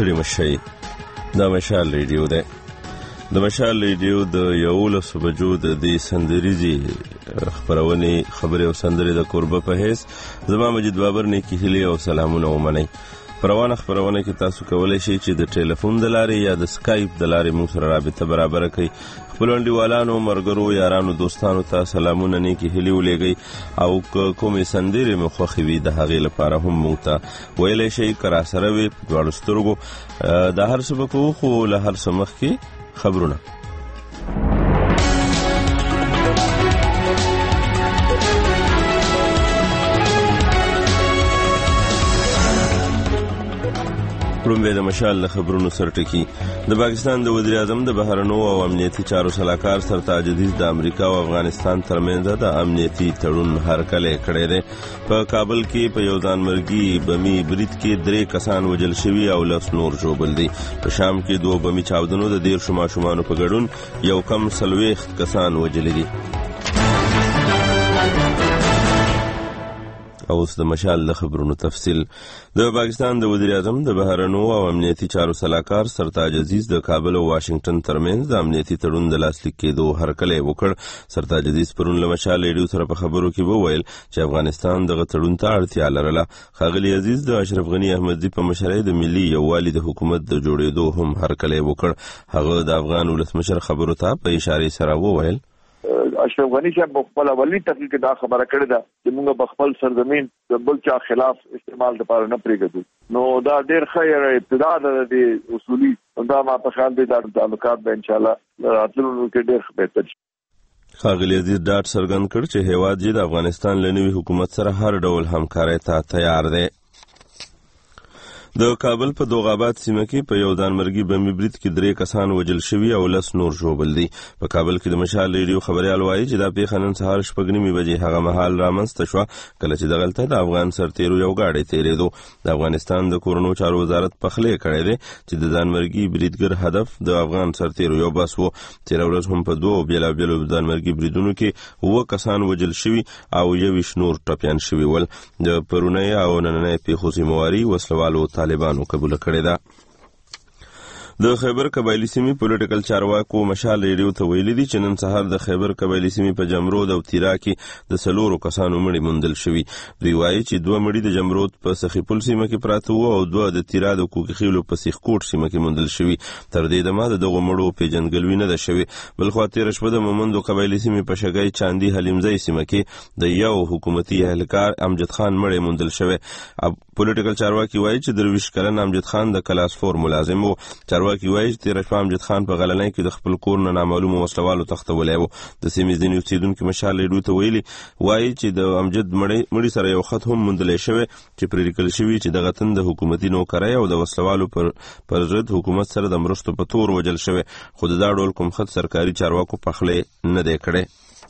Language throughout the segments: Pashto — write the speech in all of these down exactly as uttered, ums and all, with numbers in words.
ستړي مشئ. دا مشال ریډیو ده. د مشال ریډیو د یولسو بجو د دې سندریزي خبرونې خبرې او سندرې د کوربه په حیث زما مجید بابر نیکی هیلې او سلامونه ومنئ. پروانه خبرونه کې تاسو کولای شئ چې د ټلیفون د لارې یا د سکایپ د لارې موږ سره رابطه برابره کړئ. خپل انډیوالانو، مرګرو، یارانو، دوستانو ته سلامونه نیکی هیلې ولېږئ او کومې سندرې مو خوښې وي د هغې لپاره هم موږ ته ویلی شئ. که راسره وي په دواړو سترګو دا هر څه به کوو، خو له هر څه مخکې خبرونه. پرمبه د مشال له خبرونو سرټکی. د پاکستان د وزیر اعظم د بهرنیو او امنیتي چارو سلاکار سرتاج عزیز د امریکا او افغانستان ترمنځ د امنیتي تړون هرکلی کړی دی. په کابل کې په یو ځانمرګي بمي برید کې درې کسان وژل شوي او لس نور ژوبل دي. په شام کې دوه بمي چاودنو د دیرشو ماشومانو په ګډون یو کم څلوېښت کسان وژلي دي. اوس د مشال د خبرونو تفصیل. د پاکستان د وزیر اعظم د بهرنیو او امنیتي چارو سلاکار سرتاج عزیز د کابل او واشنگټن ترمنځ د امنیتي تړون د لاسلیک کېدو هرکلی وکړ. سرتاج عزیز پرون له مشال ریډیو سره په خبرو کې وویل چې افغانستان دغه تړون ته اړتیا لرله. ښاغلي عزیز د اشرف غني احمدزي په مشرۍ د ملي یووالي د حکومت د جوړېدو هم هرکلی وکړ. هغه د افغان ولسمشر خبرو ته په اشارې سره وویل اشرف غني صاحب په خپل اولي تقریر کې دا خبره کړې ده چې موږ په خپل سرزمین د بل چا خلاف استعمال لپاره نه پرېږدو. نو دا ډېر ښه ابتدا ده د اصولي. دا ما په خیال دی دا تعلقات به ان شاء الله راتلونکي کې ډېر بهتر شي. ښاغلي عزیز ډاډ څرګند کړ چې هیواد یې د افغانستان له نوي حکومت سره هر ډول همکارۍ ته تیار دی. د کابل په دوغاباد سیمه کې په یو ځانمرګي بمي برید کې درې کسان وژل شوي او لس نور ژوبل دي. په کابل کې د مشال ریډیو خبریال وایي چې دا پیښه نن سهار شپږ نیمې بجې هغه مهال رامنځته شوه کله چې دغلته د افغان سرتیرو یو ګاډی تېرېدو. د افغانستان د کورونو چارو وزارت پخلی کړی دی چې د ځانمرګي بریدګر هدف د افغان سرتیرو یو بس و. تېره ورځ هم په دوو بېلابېلو ځانمرګي بریدونو کې اووه کسان وژل شوي او یوویشت نور ټپیان شوي ول. د پرونۍ او نننۍ پیښو ذمهواري وسلوالو طالبانو قبول کړی ده. د خیبر قبایلی سیمې پولیټیکل چارواکو مشال ریډیو ته ویلي دي چې نن سهار د خیبر قبایلی سیمې په جمرود او تیرا کې د څلورو کسانو مړي موندل شوي. دوی وایي چې دوه مړي د جمرود په سخیپل سیمه کې پراته وو او دوه د تیرا د کوکخیلو په سیخکوټ سیمه کې موندل شوي. تر دې دمه د دغو مړو پیژندګلوي نه ده شوې. بلخوا تېره شپه د مومندو قبایلی سیمې په شګۍ چاندي حلیمزی سیمه کې د یو حکومتي اهلکار امجد خان مړی موندل شوی. پولیټیکل چارواکي وایي چې درویش کلن امجد خان د کلاس فور ملازم و. چارواکي وایي چې تېره شپه امجد خان په غلنۍ کې د خپل کور نه نامعلومو وسلوالو تښتولی و. د سیمې ځینې اوسېدونکي مشال ریډیو ته ویلي وایي چې د امجد مړي سره یو خط هم موندلی شوی چې پرې لیکل شوي چې دغه تن د حکومتي نوکرۍ او د وسلوالو پر پر ضد حکومت سره د مرستو په تور وژل شوی، خو د دا ډول کوم خط سرکاري چارواکو پخلی نه دی کړی.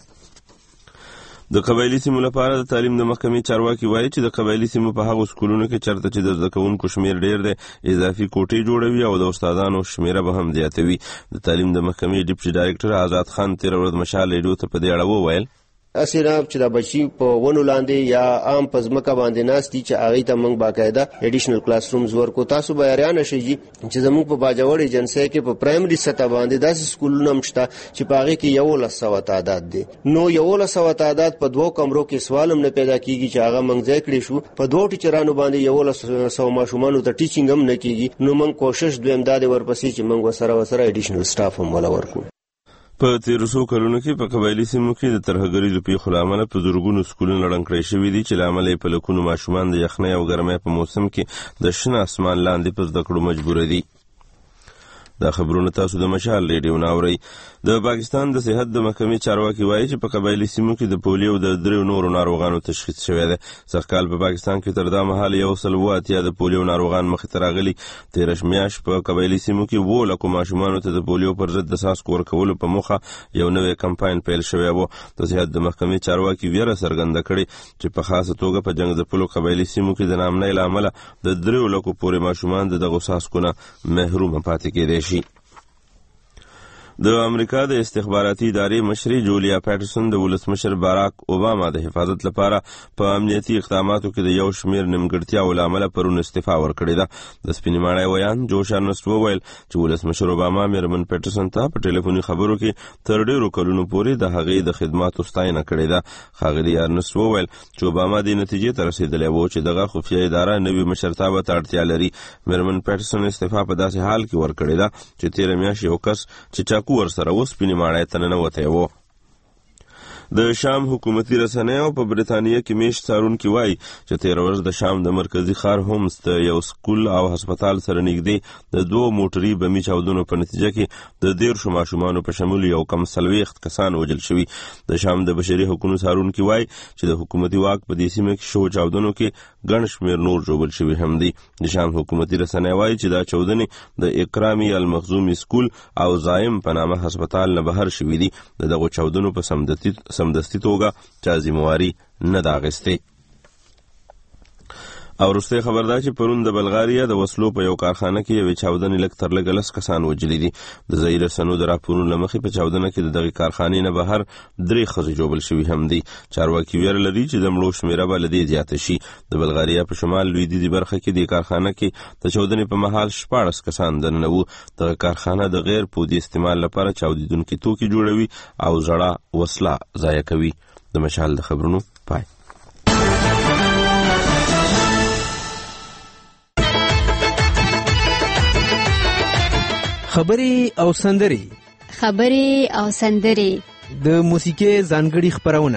د قبایلی سیمو لپاره د تعلیم د محکمې چارواکي وایي چې د قبایلی سیمو په هغو سکولونو کې چرته چې د زده کوونکو شمیر ډیر دی اضافي کوټې جوړوي او د استادانو شمیره به هم زیاتوي. د تعلیم د محکمې ډیپټي ډایرکټر آزاد خان تېره ورځ مشال ریډیو ته په دې اړه وویل اسیراب چې د بچي په ونو لاندې یا عام په ځمکه باندې ناستي چې هغې ته موږ باقاعده اډیشنل کلاس رومز ورکو. تاسو به حیرانه شئ چې زموږ په باجوړ ایجنسۍ کې په پرایمري سطح باندې داسې سکولونه هم شته چې په هغې کې یولس سوه تعداد دی. نو یولس سوه تعداد په دوو کمرو کې سوال هم نه پیدا کېږي چې هغه موږ ځای کړی شو. په دوو ټیچرانو باندې یولس سوه ماشومانو ته ټیچینګ هم نه کېږي. نو موږ کوشش دویم دا دی ورپسې چې موږ ورسره ورسره اډیشنل سټاف هم ولا ورکو. په تېرو څو کلونو کې په قبایلي سیمو کې د ترهګریزو پیښو له امله په زرګونو سکولونه ړنګ کړای شوي دي چې له امله یې په لکونو ماشومان د یخنۍ او ګرمۍ په موسم کې د شنه اسمان لاندې په زده کړو مجبوره دي. دا خبرونه تاسو د مشال ریډیو نه اورئ. د پاکستان د صحت د محکمې چارواکي وایي چې په قبایلي سیمو کې د پولیو د دریو نورو ناروغانو تشخیص شوی دی. سږکال په پاکستان کې تر دا مهاله یو سل اووه اتیا د پولیو ناروغان مخې ته راغلي. تېره میاشت په قبایلي سیمو کې اووه لکو ماشومانو ته د پولیو پر ضد د څاڅکو ورکولو په موخه یو نوی کمپاین پیل شوی و. د صحت د محکمې چارواکي ویره څرګنده کړې چې په خاصه توګه په جنګ ځپلو قبایلي سیمو کې د ناامنۍ له امله د دریو لکو پورې ماشومان د دغو څاڅکو نه محرومه پاتې کېدی شي. د امریکا د استخباراتي ادارې مشري جولیا پیټرسن د ولسمشر باراک اوباما د حفاظت لپاره په امنیتي اقداماتو کې د یو شمیر نیمګړتیاو له امله پرون استعفا ورکړې ده. د سپینې ماڼۍ ویان جوش ارنسټ وویل چې ولسمشر اوباما میرمن پیټرسن ته په ټلیفوني خبرو کې تر ډیرو کلونو پورې د هغې د خدماتو ستاینه کړې ده. ښاغلي ارنسټ وویل چې اوباما دې نتیجې ته رسېدلی و چې دغه خفیه اداره نوي مشرتابه ته اړتیا لري. میرمن پیټرسن استعفا په داسې حال کې ورکړې ده چې تېره میاشت یو کس چې چاقو ورسره و سپینې ماڼۍ ته ننوتی و. د شام حکومتي رسنیو په برېټانیا کې میشت څارونکي وایي چې تېره ورځ د شام د مرکزي ښار هومس د یو سکول او هسپتال سره نږدې د دوو موټري بمي چاودنو په نتیجه کې د دیرشو ماشومانو په شمول یو کم څلوېښت کسان وژل شوي. د شام د بشري حقونو څارونکي وایي چې د حکومتي واک په دې سیمه کې شوو چاودنو کې ګڼ شمېر نور ژوبل شوي هم دي. د شام حکومتي رسنۍ وایي چې دا چاودنې د اکرامي المخزومي سکول او زایم په نامه هسپتال نه بهر شوي دي. د دغو چاودنو په سمدستي سمدستي توګه چا ذمواري نه ده اخیستې. او وروستی خبر دا چې پرون د بلغاریا د وسلو په یو کارخانه کې یوې چاودنې لږ تر لږه لس کسان وژلي دي. د ځایي رسنیو د راپورونو له مخې په چاودنه کې د دغې کارخانې نه بهر درې ښځې ژوبل شوي هم دي. چارواکي ویره لري چې د مړو شمېره به له دې زیاته شي. د بلغاریا په شمال لویدیځي برخه کې د کارخانه کې د چاودنې په مهال شپاړس کسان دننه وو. دغه کارخانه د غیر پودي استعمال لپاره چاودیدونکي توکي جوړوي او زړه وسله ضایع کوي. د مشال د خبرونو پای. خبري او سندري خبري او سندري د موسیقي ځانګړي خبرونه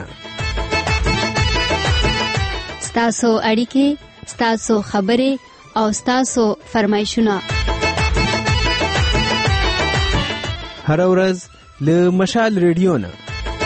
ستاسو اړیکې ستاسو خبري او ستاسو فرمایشونه هر ورځ له مشال ریډیو نه.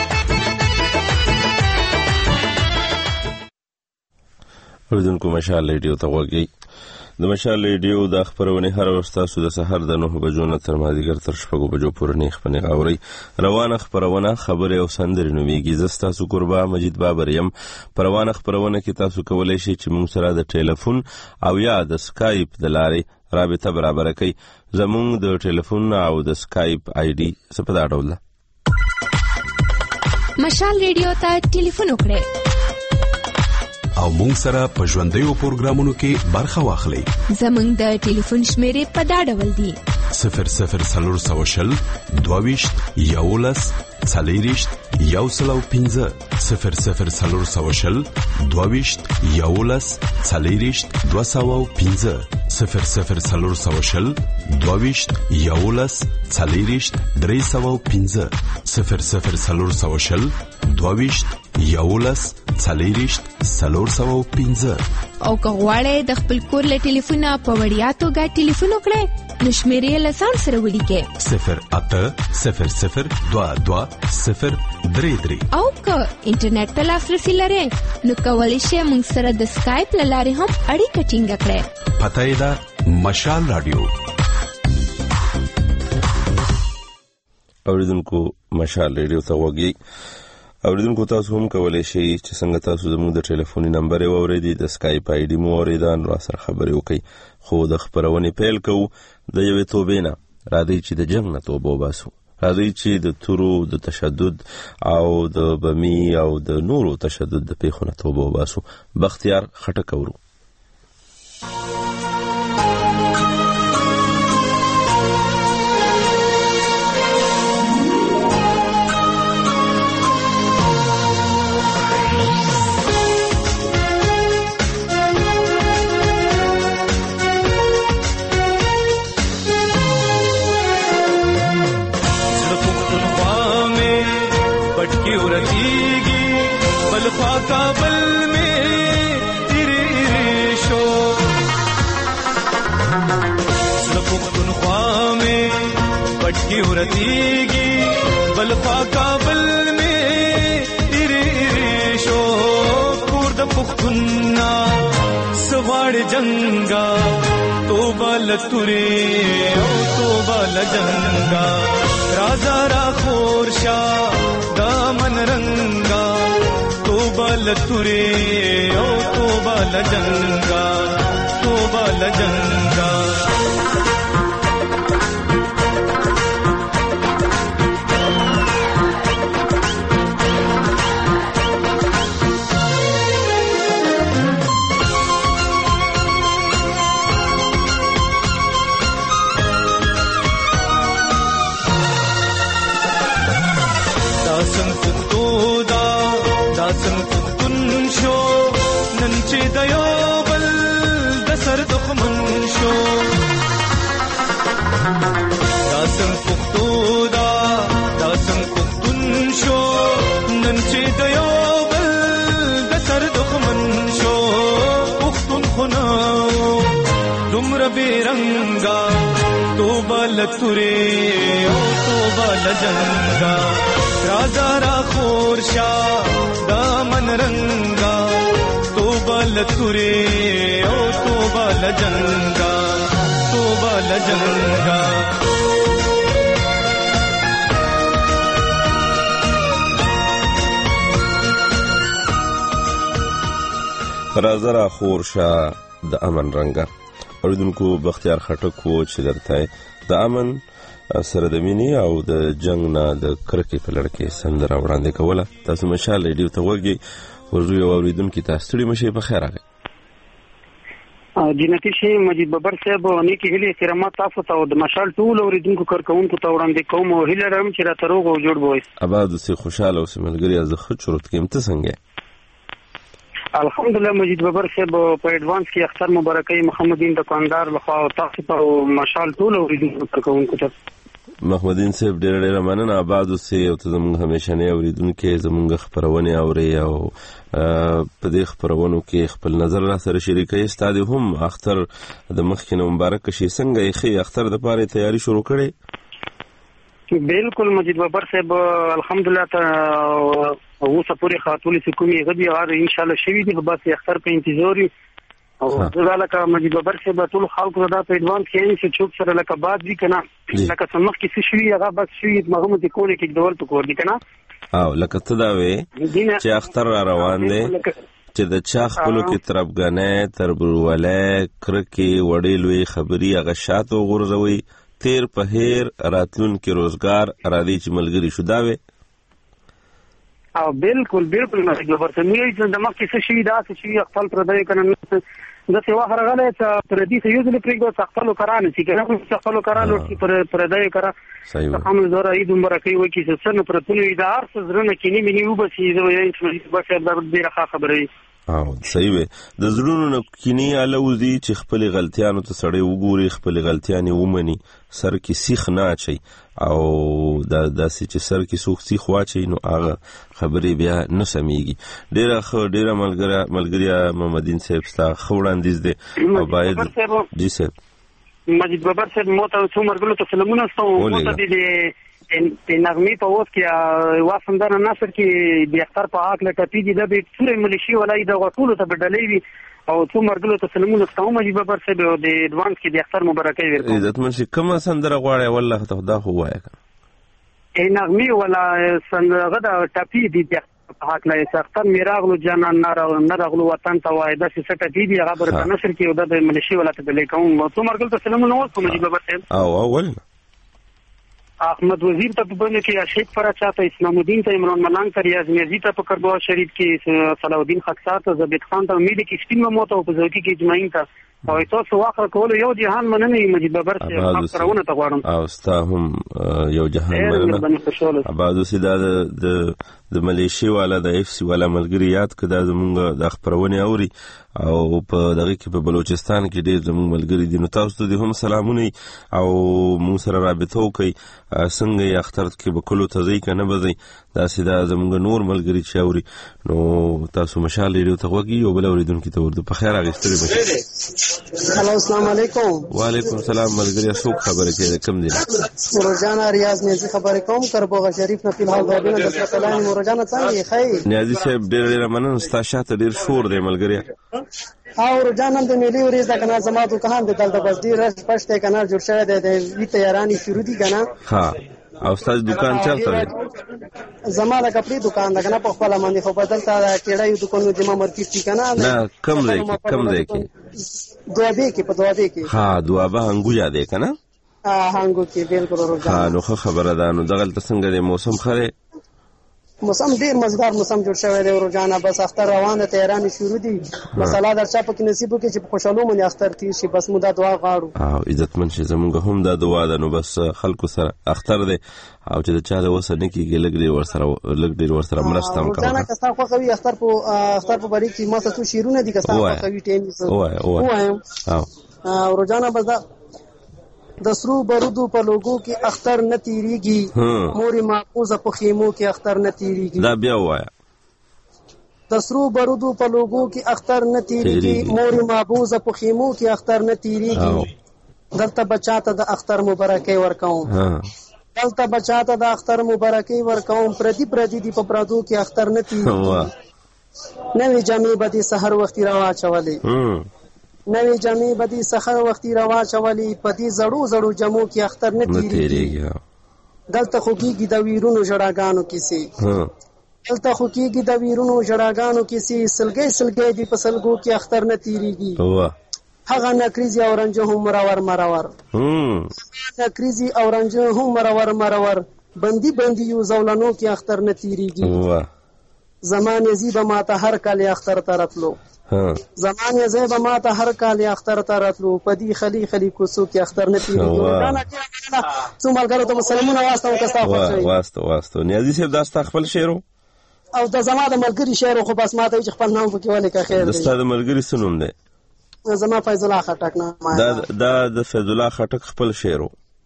اوریدونکو مشال ریډیو ته غوږی. د مشال ریډیو د خبرونه هر ورځ تاسو د سحر د نهه بجو نه تر مازدیګر تر شپږو بجو پورې نه خبرونه اورئ. روانه خبرونه خبرې او سندرې نومیږي. زه ستاسو قربا مجید بابر یم. په روانه خبرونه کې تاسو کولی شئ چې موږ سره د ټلیفون او یا د سکایپ د لارې رابطه برابره کړئ. زموږ د ټلیفون او د سکایپ آی ډي څه په دا ډول ده. مشال ریډیو ته ټلیفون وکړئ او مونږ سره په ژوندیو پروګرامونو کې برخه واخلئ. زموږ د ټلیفون شمیرې په دا ډول دي: صفر صفر څلور سوه شل دوهویشت یولس څلېرویشت یو سل او پنځه صفر صفر څلور سوه شل دوهویشت یولس څلېرویشت دوه سوه او پنځه صفر صفر څلور سوه شل دوهویشت یولس څلېرویشت درې سوه او پنځه صفر صفر څلور سوه شل دوهویشت یولس څلېرویشت څلور سوه او پنځه. او که غواړئ د خپل کور له ټلیفونه په وړیا توګه ټلیفون وکړئ نو شمیرې له ځان سره ولیکئ: صفر اته صفر صفر دوه دوه صفر درې درې. او که انټرنیټ ته لاسرسي لرئ نو کولی شئ موږ سره د سکایپ له لارې هم اړیکه ټینګه کړئ. پته یې ده مشال راډیو. اوریدونکو مشال ریډیو ته غوږی. اوریدونکو تاسو هم کولی شئ چې څنګه تاسو زموږ د ټلیفوني نمبر یې واورئ، د سکایپ آی ډي مو واورئ، نو راسره خبرې وکړئ. خو د خپرونې پیل کوو د یوې توبې نه. راځئ چې د جنګ نه توبه وباسو. راځئ چې د تورو د تشدد او د بمي او د نورو تشدد د پیښو نه توبه وباسو. بختیار خټک اورو. काबल में तेरे शो पुख्तनख्वा में पटकी उड़तीगी बलफा काबल में तेरे शो कुर्द पुख्तुन्ना सवाड़ जंगा तोबा लतुरे ओ तोबा लजंगा राजा रा खोरशा दामन रंगा तोबा लतुरे ओ तोबा लजंगा तोबा लजंगा داسن پختو دا داسن پختون شو نن چې د یو بل د سر دښمن شو داسن پختو دا داسن پختون شو نن چې د یو بل د سر دښمن شو پختون خنا دومره بیرنګا توبه لتوري او توبه لجنګا رازا را خورشا دامن رنگا توبه لتوري او توبه لجنګا توبه لجنګا رازا را خورشا د امن رنګا اوریدونکو بختیار خټک وو چې درته د امن سره د مینې او د جنگ نه د کرکې په لړ کې سندره وړاندې کوله. تاسو مشال ریډیو ته وګورئ ورزو یو اوریدونکو تاسو ستړي مشي په خیر راغی. جنتی شي مجید ببر صاحب نیکی هلي احترامات تاسو ته د مشال ټول اوریدونکو کارکونکو ته وړاندې کوم او هله رم چې را تروغ او جوړ بوي. اباد سي خوشاله او سملګری از خو چورت کې امته څنګه الحمدلله مجید ببر صاحب په ایڈوانس کې اختر مبارکي محمدین دکاندار لخوا او تاسو ته مشال ټول اوریدونکو کارکونکو ته محمدین صاحب ډېر ډېر مننه. آباد اوسئ او ته زموږ همیشنی اوریدونکي زموږ خبرونه اوري او په دې خبرونو کې خپل نظر را سره شریکوي. ستاسو هم اختر د مخکې مبارک شي څنګه یې خې اختر د پاره تیاری شروع کړي؟ بالکل مجید بابر صاحب الحمدلله ته اوسه پوری خاطولې کومې غدي غار ان شاء الله شوي دي بس اختر په انتظار او ځکه مجید بابر صاحب ټول خلکو دا په ایڈوانس کې چې چوک سره لکه بعد دي کنه لکه سمخ کې څه شوي هغه بس شوي مغمو دي کولې کې ډول په کور دي کنه او لکه ته دا وې چې اختر را روان دي چې د چا خپلو کې تربګنې تربرولې کرکې وړې لوی خبري هغه شاتو غورځوي تیر په هیر راتلون کې روزګار را دي چې ملګری شو دا وې او بالکل بالکل مجید بابر صاحب مې چې د مخ کې څه شوي دا څه شوي خپل پردای کنه د څه واه راغله چې پردي ته یو ځل پرېږدو خپل کرانه چې کنه خپل کرانه چې پر پردای کرا هم زوره عید مبارکي وکي چې څنګه پرتونی دا ارس زرنه کې نیمه نیو بسې زه یې چې بس دا ډیره ښه خبره او صحیح وي د زړونو نه کینی الوزي چې خپل غلطیانو ته سړی وګوري خپل غلطیانې ومني سر کې سیخ نه اچي او دا داسې چې سر کې سوخ سیخ واچي نو هغه خبرې بیا نه سميږي. ډیره خو ډیره ملګری ملګری محمدین صاحب ستا خوړاندیز دي او باید جی صاحب مجید بابر صاحب مو ته څو مرګلو ته سلامونه ستاسو مو ته دي د نغمې په وخت کې واسندانه نصر کې د اختر په حق له ټپي دي د ټول ملشي ولای د غټولو ته بدلې وي او څو مرګلو ته سلامونه ستاسو مجید بابر صاحب د ایڈوانس کې د اختر مبارکي ورکوم. عزت منشي کومه سندره غواړي والله ته خدا خو وایي ای نغمې ولا سندره د ټپي دي د حق له اختر میراغلو جانان نارغلو وطن ته وای د څه ټپي دي هغه برته نصر کې د ملشي ولا ته بدلې کوم څو مرګلو ته سلامونه ورکوم مجید بابر صاحب او اول احمد وزیر ته په باندې کې اشیق فرچا ته اسلام الدین ته عمران ملنګ ته ریاض نیازی ته په کربوا شریف کې صلاح الدین خاکسار ته زبید خان ته امید کې سپین مو ته په ځوکی کې اجماعین ته او تاسو واخر کول یو جهان مننه مجید بابر صاحب خبرونه ته غواړم او ستا هم یو جهان مننه ابادو سیدا د د ملیشي والا د اف سی والا ملګری یاد کړه زمونږ د خبرونه اوري او په دغه کې په بلوچستان کې ډېر زموږ ملګری دي نو تاسو ته هم سلامونه او مو سره رابطه وکي څنګه یې اختر کې به کلو ته ځي کنه به ځي دا سیدا زموږ نور ملګری چې اوري نو تاسو مشال لري ته وګي او بل اوریدونکو ته ورته په خیر اغستري بشي. هلو السلام علیکم. وعلیکم السلام ملګری څوک خبره کوي کم دي روزانه ریاض نیازی خبرې کوم کربوغه شریف نه فلحال غوډینه د سلام روزانه څنګه خیر نیازی صاحب ډېر ډېر مننه ستا شاته ډېر شور دی ملګری او روزانه د ملي ورځ د کنه زما دکان د دلته بس ډیر رش پښته کنه جوړ شوی دی د وی تیارانی شروع دي کنه ها او ستاسو دکان چلته دی زما د کپڑے دکان دا کنه په خپل باندې خو بدل تا کېړای دکان د جما مرکز کی کنه نه کم دی کم دی کی دوابه کې په دوابه کې ها دوابه هنګویا دی کنه ها هنګو کې بالکل روزانه ها نو خبره ده نو دغه څنګه د موسم خره موسم ډیر مزدار موسم جوړ شوی دی ورجانه بس اختر روانه تهران شروع دي مساله در چا پکې نصیب کې چې خوشاله مونږ اختر تیر شي بس موږ دا دعا غواړو او عزتمن شي زمونږ هم دا دعا ده نو بس خلکو سره اختر دی او چې چا د وسه نه کیږي لګ ډیر ور سره لګ ډیر ور سره مرسته هم کوي ورجانه کستا خو کوي اختر په اختر په بری کې ما څه شیرونه دي کستا خو کوي ټیم وای وای او ورجانه بس دا د سرو برودو په لوګو کې اختر نه تیریږي موري محفوظه په خیمو کې اختر نه تیریږي دا بیا وایا د سرو برودو په لوګو کې اختر نه تیریږي موري محفوظه په خیمو کې اختر نه تیریږي دلته بچاته د اختر مبارکي ورکوم دلته بچاته د اختر مبارکي ورکوم پردي پردي دی په پردو کې اختر نه تیریږي نوې جامې به د سحر وختي راواچولې نوې جامې به د سحر وختي راواچولې په دې زړو زړو جامو کې اختر نه تیریږي دلته خو کېږي د ویرونو ژړاګانو کیسې دلته خو کېږي د ویرونو ژړاګانو کیسې سلګۍ سلګۍ دي په سلګو کې اختر نه تیریږي هغه نکریزي او رنجو هم مرور مرور نکریزي او رنجو هم مرور مرور بندي بندي یو زولانو کې اختر نه تیریږي زمانه زیبه ماته هر کال اختر ترتلو زمانه زیبه ماته هر کال اختر ترتلو پدی خلی خلی کوسو کې اختر نه تیریږي څو ملګرو ته سلامونه واسطه وکستا خوښي واسطه واسطه نیازي صاحب دا خپل شعر او د زما د ملګری شعر خو بس ماته چې خپل نام پکې ولې کا خیر دی د ستاسو ملګری سنوم دی زما فیض الله خټک نه دا دا د فیض الله خټک خپل شعر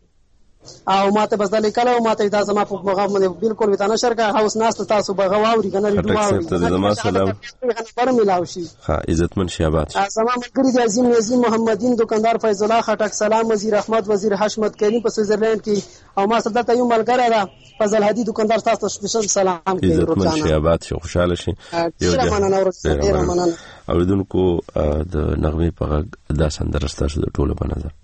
او ماته بس د لیکلو ماته دا زما په مغام باندې بالکل وتا نشر کا هاوس ناست تاسو بغواوري کنه ریډو واوري ته زما سلام خبر ملاوي ها عزتمن شهباز زما ملګری د عظیم نظیم محمدین دکاندار فیض الله خټک سلام وزیر احمد وزیر حشمت کریم په سویزرلند کې او ما سره ته یو ملګری را فضل هدی دکاندار تاسو سپیشل سلام کوي عزتمن شهباز شو خوشاله شي یو ډیر مننه اوریدونکو د نغمه په غږ دا سندره ستاسو د ټولو په نظر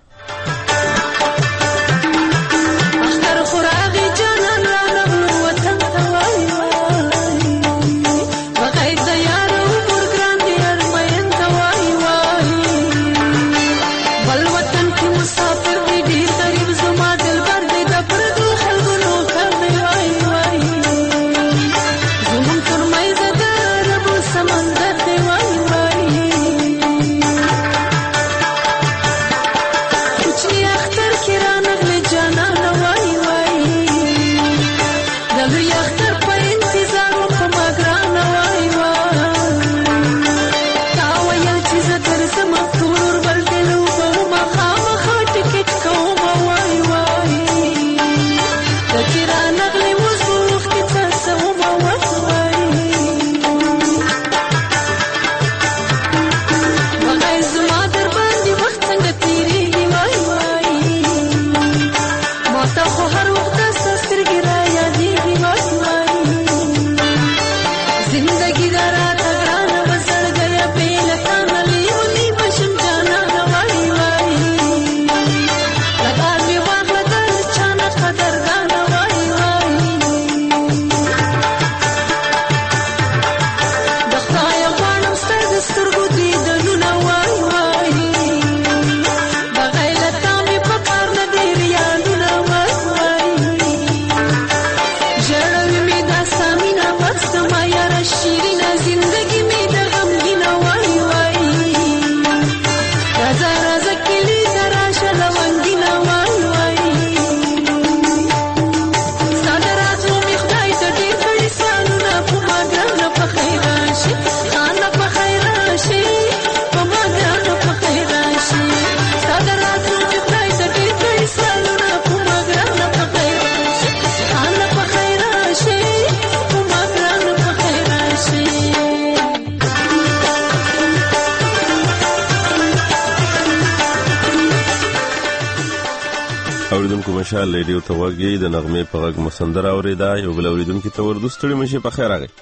مشال ریډیو ته وګی د نغمه په غږ مسندر اوریدا یو بل اوریدونکو ته وردستړي مشه په خیر راغی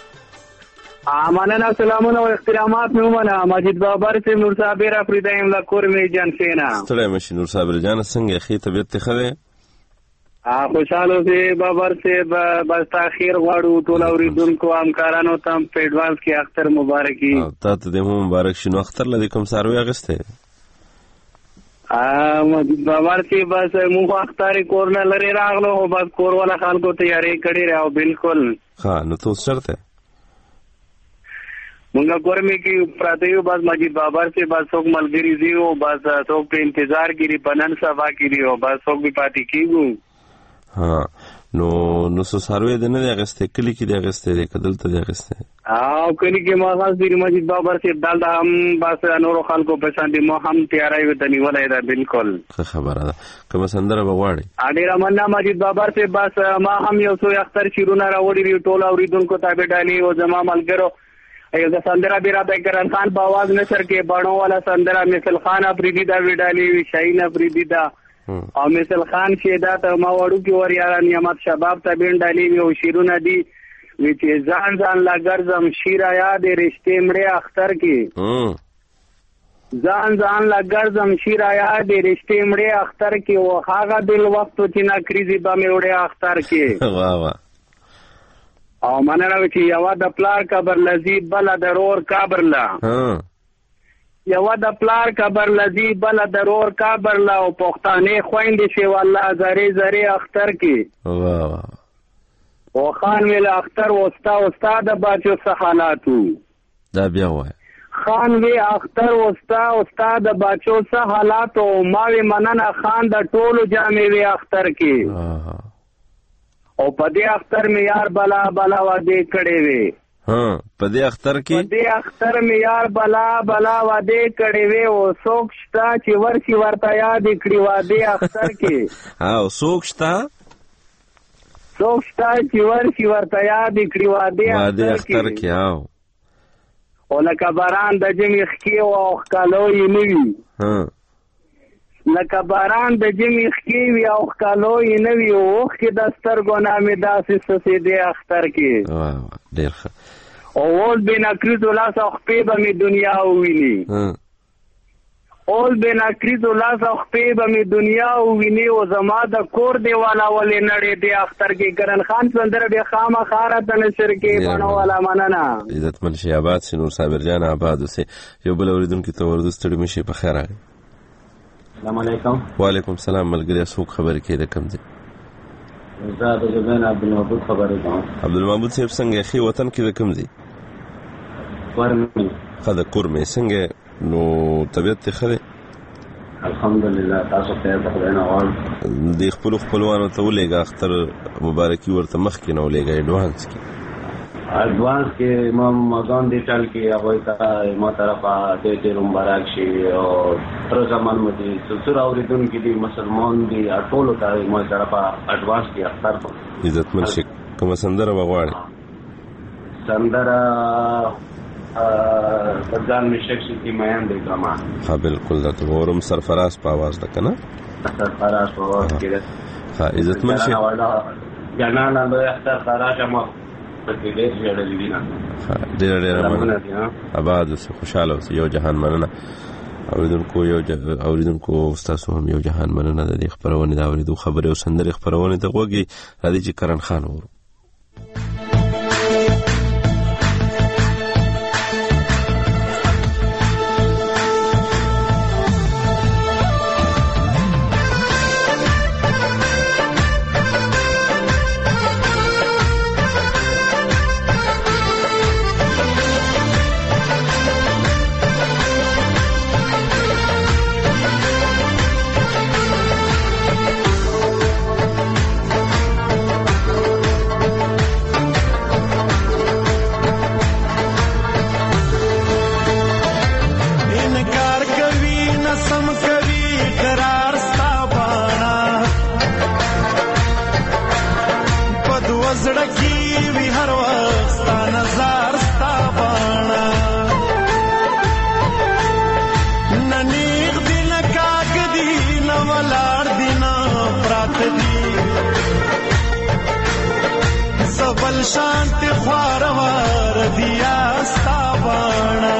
امانه سلامونه او احترامات مې ومنه ماجد بابر سے نور صابر افریدایم لا کور می جان سینا ستړي مشه نور صابر جان څنګه خې طبيعت ته خره ا خوشاله سي بابر سے بس تاخير غواړو ټول اوریدونکو همکارانو ته په ایڈوانس کې اختر مبارکي ته ته د مبارک شنو اختر لدی کوم ساروي اغسته مجید بابر چې بس موږ اختاري کور نه لري راغلو او بس کور والا خلکو تیاری کړی راو بالکل ها نو تو شرطه مونږه کورمې کې پراته یو بس مجید بابر چې بس څوک ملګری دی او بس څوک په انتظار کې پنن سبا کې دی او بس څوک به پاتې کیږي ها نو نو سو سروي د نه اغسته کلی کې د اغسته د کدل ته د اغسته او کلی کې ما خاص دی مجید بابر چې دال دا هم بس نور خلکو په شان دي مو هم تیاری ودنی ولای دا بالکل خبره ده کوم سندره بغواړي اډیر مننه مجید بابر چې بس ما هم یو څو اختر شیرونه راوړي ټول اوریدونکو تابع ډالي او زما ملګرو ایو د سندره بیره بیکران خان په आवाज نشر کې بڼو والا سندره مثل خان افریدی دا ویډالی شاهین افریدی دا او مثل خان شیدا ته ما وړو کې ور یار نعمت شباب ته بینډالی یو شیرونه دی وی چې ځان ځان لا ګرځم شیرا یاد رښتې مړې اختر کې ځان ځان لا ګرځم شیرا یاد رښتې مړې اختر کې او هغه بل وخت چې نا کریزي با مې وړې اختر کې واه واه او مننه چې یو د پلار قبر لذیذ بل ضرور قبر لا ها یو د پلار قبر لذیذ بل ضرور قبر لا او پښتانه خويندې شي والله زری زری اختر کې واه واه او خان ویل اختر وستا استاد بچو سحالاتو دا بیا وای خان وی اختر وستا استاد بچو سحالاتو ما وی مننه خان د ټولو جامې وی اختر کې او په دې اختر می یار بلا بلا وعده کړي وي ها په دې اختر کې په دې اختر می یار بلا بلا وعده کړي وي او څوک شتا چې ورشي ورته یاد کړي وعده اختر کې ها او څوک شتا څوک شتا چې ورشي ورته یاد کړي وعده اختر کې او او لکه باران د جمی خکی او خکالو یې نوي ها لکه باران د جمی خکی وی او خکالو یې نوي او وخت کې د سترګو نامې داسې سسې دی اختر کې واه ډېر ښه او اول بنا کریزو لاس او خپې به مې دنیا وویني اول بنا کریزو لاس او خپې به مې دنیا وویني او زما د کور دیواله ولې نړۍ دی اختر کې ګرن خان سندره بیا خامخا راته نشر کې بڼو والا مننه عزتمن شي آباد سي نور صابر جان آباد اوسې یو بل اوریدونکي ته ورځ ستړي مشي په خیر راغلی السلام علیکم وعلیکم سلام ملګری څوک خبرې کوي د کوم ځای زه د جبین عبدالمعبود خبرې کوم عبدالمعبود صاحب څنګه یې وطن کې د کوم ځای کورمې ښه د کورمې څنګه نو طبیعت یې ښه دی الحمدلله تاسو خیر د خدای نه غواړم د خپلو خپلوانو ته ولېږه اختر مبارکي ورته مخکې نه ولېږه ایډوانس کې ایڈوانس کې امام مزان دی ټال کې هغه ته ما طرفه ډېر ډېر مبارک شي او تر زمان مدي سره اوریدونکو دي مسلمان دي ټول ته ما طرفه ایڈوانس کې اختر عزتمن شي کوم سندره وغواړي سندره ځان مشک شي کې میان دی کما ها بالکل دا ته ورم سرفراز په आवाज ده کنه سرفراز په आवाज کې ها عزتمن شي جنان له اختر خراجه ما ډېر ډېر مننه آباد اوسې خوشحاله اوسې یو جهان مننه اوریدونکو یو اوریدونکو ستاسو هم یو جهان مننه د دې خپرونې د اورېدو خبرې او سندرې خپرونې ته غوږی راځي چې کرن خان ورو شانت خوار وار دیا ستابانا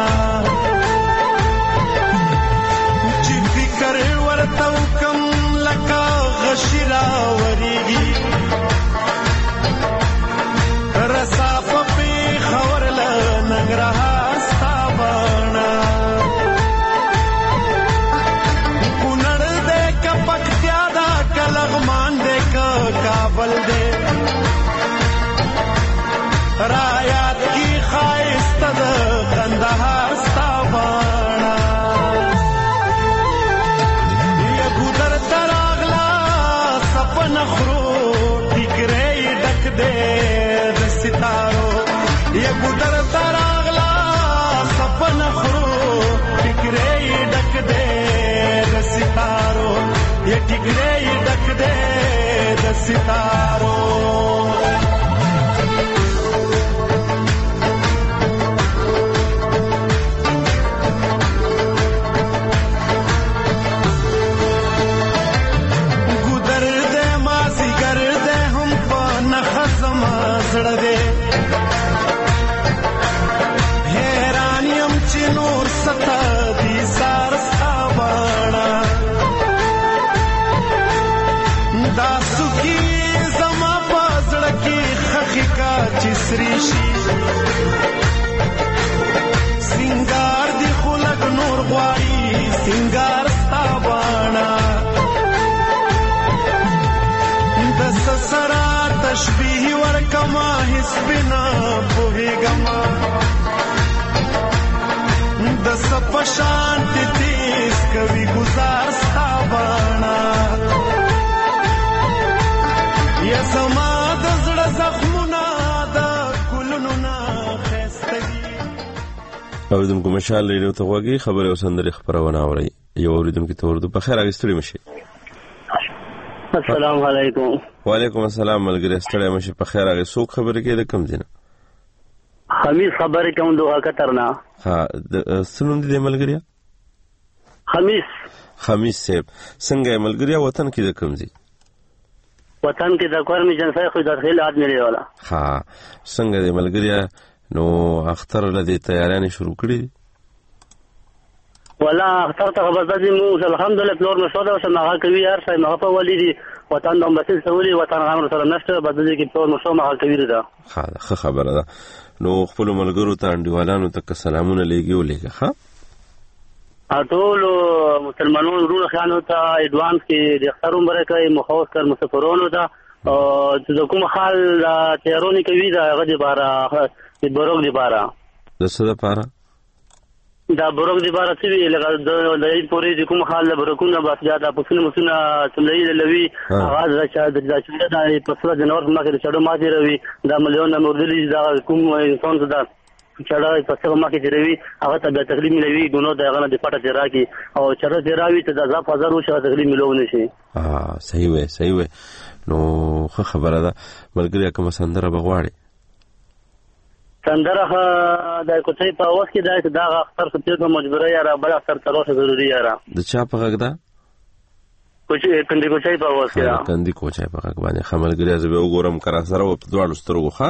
چی فکر ورتو کم لکا غشرا وریگی رسا پپی خور لنگ رہا ستابانا کنڑ دے د ستارو یا ګودر تراغلا سپن خرو ټکرې ډک دے د ستارو یا ټکرې ډک دے د ستارو حیرانیم چې نور ستا دی سار سابانا دا سکی زما پازړه کې خخی کا چسری شي سنگار دی خلق نور غواړي سنگار سابانا د سسرا تشبیه ورکما حسبنا پوهیگما د سپشان تیز کوي گزار ستابانا یا زما د زړه زخمونه د ګلونو نه خستګي. اوریدونکو مشال ریډیو ته غوږی خبرې او سندرې خبرونه اوري. یو اوریدونکو ته ورته په خیر راغستړي مشي. السلام علیکم. وعلیکم السلام ملګری ستړی مشه په خیر راغی. څوک خبرې کې د کم ځنه؟ حمید خبرې کوم دوه کترنا. ها سنوم دې ملګری؟ خمیس. خمیس صاحب څنګه ملګری وطن کې د کم ځي؟ وطن کې د کورمي جنسای خو داخل ادمري والا. ها څنګه دې ملګری نو اختر لدی تیارانه شروع کړې؟ ولا اختر ته غوځدي مو الحمدلله پلور نشو دا چې ما کوي هر څه ما په ولې وطن د امبسل سولي وطن غامر سره نشته بدلې کې پلور نشو ما کوي دا. ها ښه خبره ده. نو خپل ملګرو ته انډیوالانو ته سلامونه لېږي ولېږه. ها ټول مسلمانانو ورونو خانو ته ایڈوانس کې د اختر عمره کوي مخاوس کر مسافرونو ته چې کوم حال تیارونی کوي دا غدي بارا د بروګ دی بارا د څه لپاره دا بروګ دی بارا چې لږ د لې پورې د کوم حال برکونه بس زیاده پسونه مسونه تملې لوي اواز راځي د چې دا په څه د نور ما کې چړو ما دی روي دا مليون موردلي دا کوم انسان زدا چړا په څه ما کې دی روي هغه ته د تکلیف ملوي ګونو دا غنه د پټه راکی او چړه دی راوي ته د ځا فزر وشه تکلیف ملو نشي. ها صحیح وي صحیح وي. نو خو خبره ده ملګری کوم سندره بغواړي؟ سندره د کوڅې په اوس کې دا دا اختر څه په مجبورې یا بل اختر تروشه ضروري یا د چا په غږ ده؟ کوڅې کندې کوڅې په اوس کې کندې کوڅې په غږ باندې خملګری زه به وګورم کرا سره په دواړو سترګو. ښه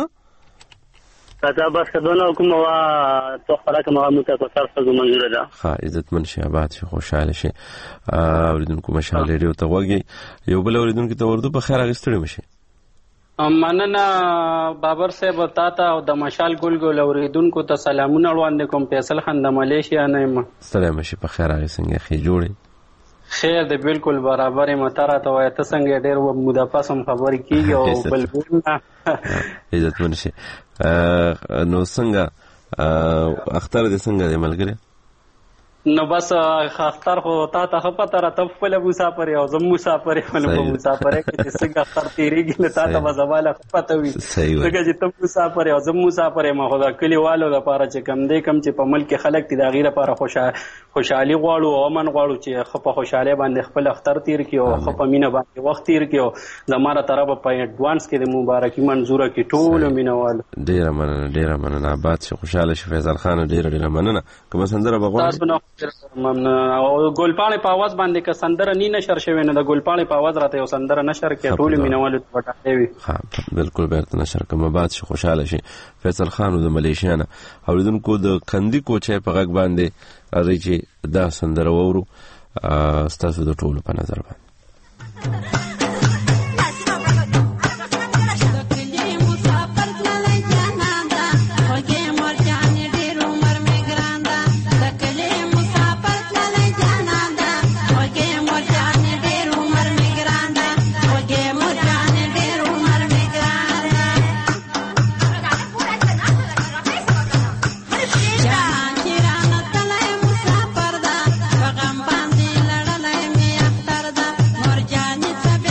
تا بس کدونه کوم وا تو خلاص ما مو ته تاسو ته منځوره ده. ښه عزت من شي آباد شي خوشاله شي. اوریدونکو مشال ریډیو ته وګي یو بل اوریدونکو ته ورته په خیر راغستړي مشي. مننه بابر صاحب تا ته او د مشال ګل ګل اوریدونکو ته سلامونه وړاندې کوم. فیصل خان د ملیشیا نه یم. سلام شي په خیر راغی. څنګه خې جوړي؟ خیر دی بالکل برابر متاره ته وای ته څنګه ډېر و مدافعم خبرې کیږي او بلبل عزت من شي. نو څنګه اختر دې څنګه دی ملګری؟ نو بس اختر خو تا ته پته را ته خپل مسافر یو زم مسافر یم نو مسافر کې څنګه اختر تیریږي نو تا ته مزواله پته وي څنګه چې ته مسافر یو زم مسافر یم خو دا کلیوالو لپاره چې کم دی کم چې په ملک خلک دي دا غیره لپاره خوشحالي غواړو او امن غواړو چې خو په خوشاله باندې خپل اختر تیر کیو خو په مینه باندې وخت تیر کیو زماره طرف په ایڈوانس کې د مبارکي منزوره کې ټول مینوال ډیر مننه ډیر مننه آباد شي خوشاله شي. فیصل خان ډیر ډیر مننه. کوم سندره بغواړئ؟ ممنون. او ګلپاڼې په आवाज باندې که سندره نی نشر شوی نه د ګلپاڼې په आवाज راته یو سندره نشر کې ټول مینوال وټاکې وي. ها بالکل بیرته نشر کوم بعد شي خوشاله شي. فیصل خان د ملیشیا نه اوریدونکو د کندی کوچې په غږ باندې راځي چې دا سندره وورو ستاسو د ټولو په نظر باندې. Jani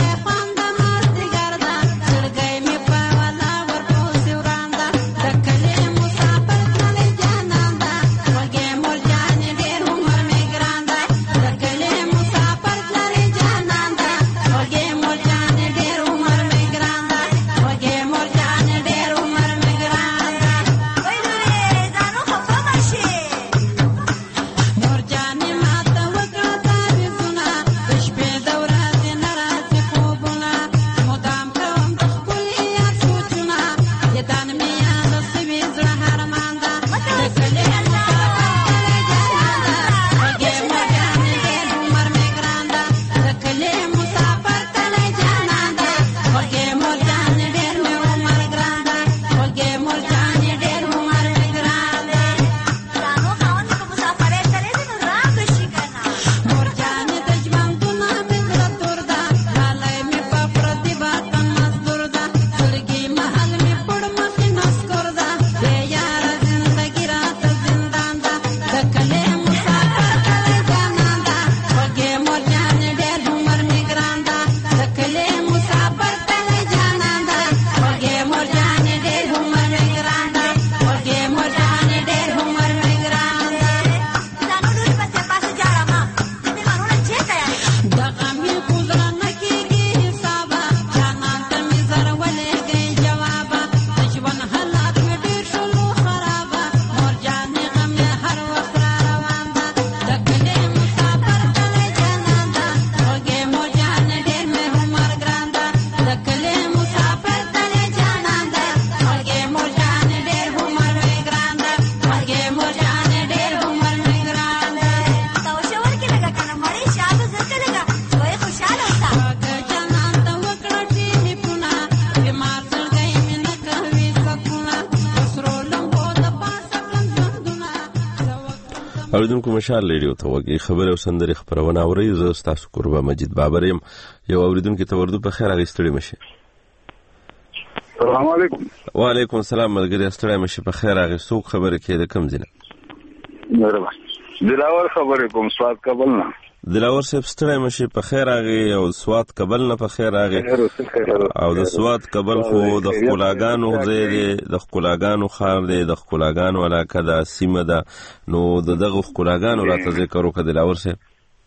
اوریدونکو مشال ریډیو ته وګورئ خبر او سندري خبرونه اوري. زه تاسو قربا مجید بابر يم. یو اوریدونکو ته وردو په خیر اغستړي مشه. السلام علیکم. وعلیکم السلام ملګری استړی مشه په خیر اغستو خبره کې د کم ځنه. مرحبا. دلاور خبره کوم سواد کابل نه. دلاور صاحب ستړی مشه په خیر اغه او سواد کابل نه په خیر اغه او د سواد کابل خو د خلاګانو زیری د خلاګانو خار دی د خلاګانو علاقه د سیمه ده نو دغه خلاګانو راته ذکر وکړه دلاور صاحب.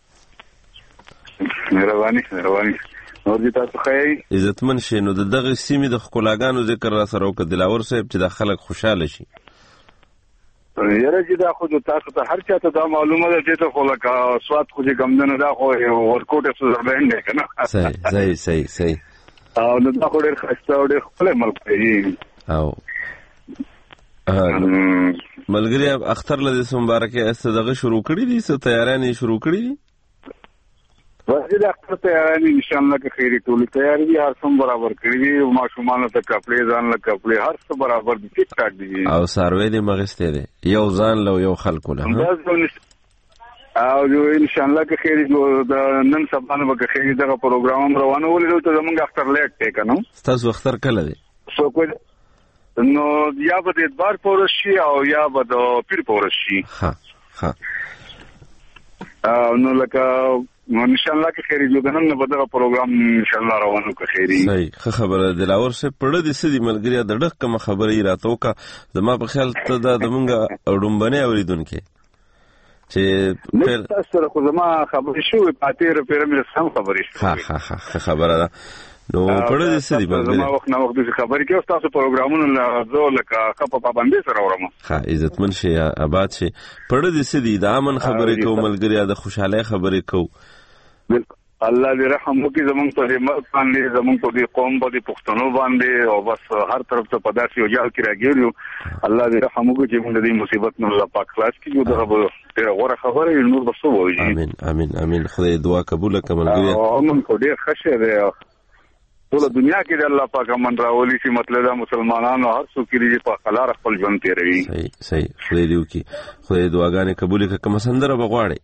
مهرباني مهرباني نور دي تاسو خیر عزتمن شي نو دغه سیمه د خلاګانو ذکر را سره وکړه دلاور صاحب چې د خلک خوشاله شي. یره چې دا خو تاسو ته هر چاته دا معلومه ده چې ته خو لکه سواد خو چې کمدنه دا خو ورکوټه سوزرلند دی کنه. صحیح صحیح صحیح صحیح. او نو دا خو ډېر خسته او ډېر خپل ملک دی. او ملګری اختر له مبارکه است دغه شروع کړی دي څه تیارانې شروع کړی دي. وځي دا اختر تیارانې ان شاء الله که خیری ټول تیاری دي هر څوم برابر کړی دي او ماشومان ته کپڑے ځان له کپڑے هر څه برابر دي ټیک ټاک دي او سروي دي مغسته دي یو ځان له یو خلکو له او جو ان شاء الله که خیری د نن سبا نه به خیری دغه پروګرام روانه ولې ته زمونږ اختر لیټ ټیک نو تاسو اختر کله دي سو کو نو یا به د اتبار پورشي او یا به د پیر پورشي. ها ها نو لکه ان شاء الله که خیری جو دنن په دغه پروګرام ان شاء الله روانو که خیری. صحیح خبره دلاور سه پړه د سدي ملګری د ډک کوم خبره راته وکا زما په خیال ته د مونږه اډومبنه اوریدونکو چې پر تاسو خو زما خبرې شوې پاتې را پیرمې سم خبرې شوې. ها ها ها خبره ده نو پړه د سدي ملګری زما وخت نه وخت د خبرې کې تاسو پروګرامونه له لکه خپه پابندي سره ورم. ها عزتمن شي آباد شي پړه د سدي د امن خبرې کو ملګری د خوشاله خبرې کو. الله دې رحم وکړي زمونږ په دې ملک باندې زمونږ په دې قوم باندې پښتنو باندې او بس هر طرف ته پداسي او جال کې راګیرو. الله دې رحم وکړي چې موږ دې مصیبت نه الله پاک خلاص کړي. دا به ډېر غوړه خبره نور بسو وایي. امين امين امين خدای دعا قبول کړه ملګری. او موږ کو ډېر خشه ده ټول دنیا کې د الله پاک امن راولي چې مطلب دا مسلمانانو هر څوک لري په خلار خپل ژوند تیروي. صحیح صحیح خدای دې وکړي خدای دعاګانې قبول کړه. کوم سندره بغواړي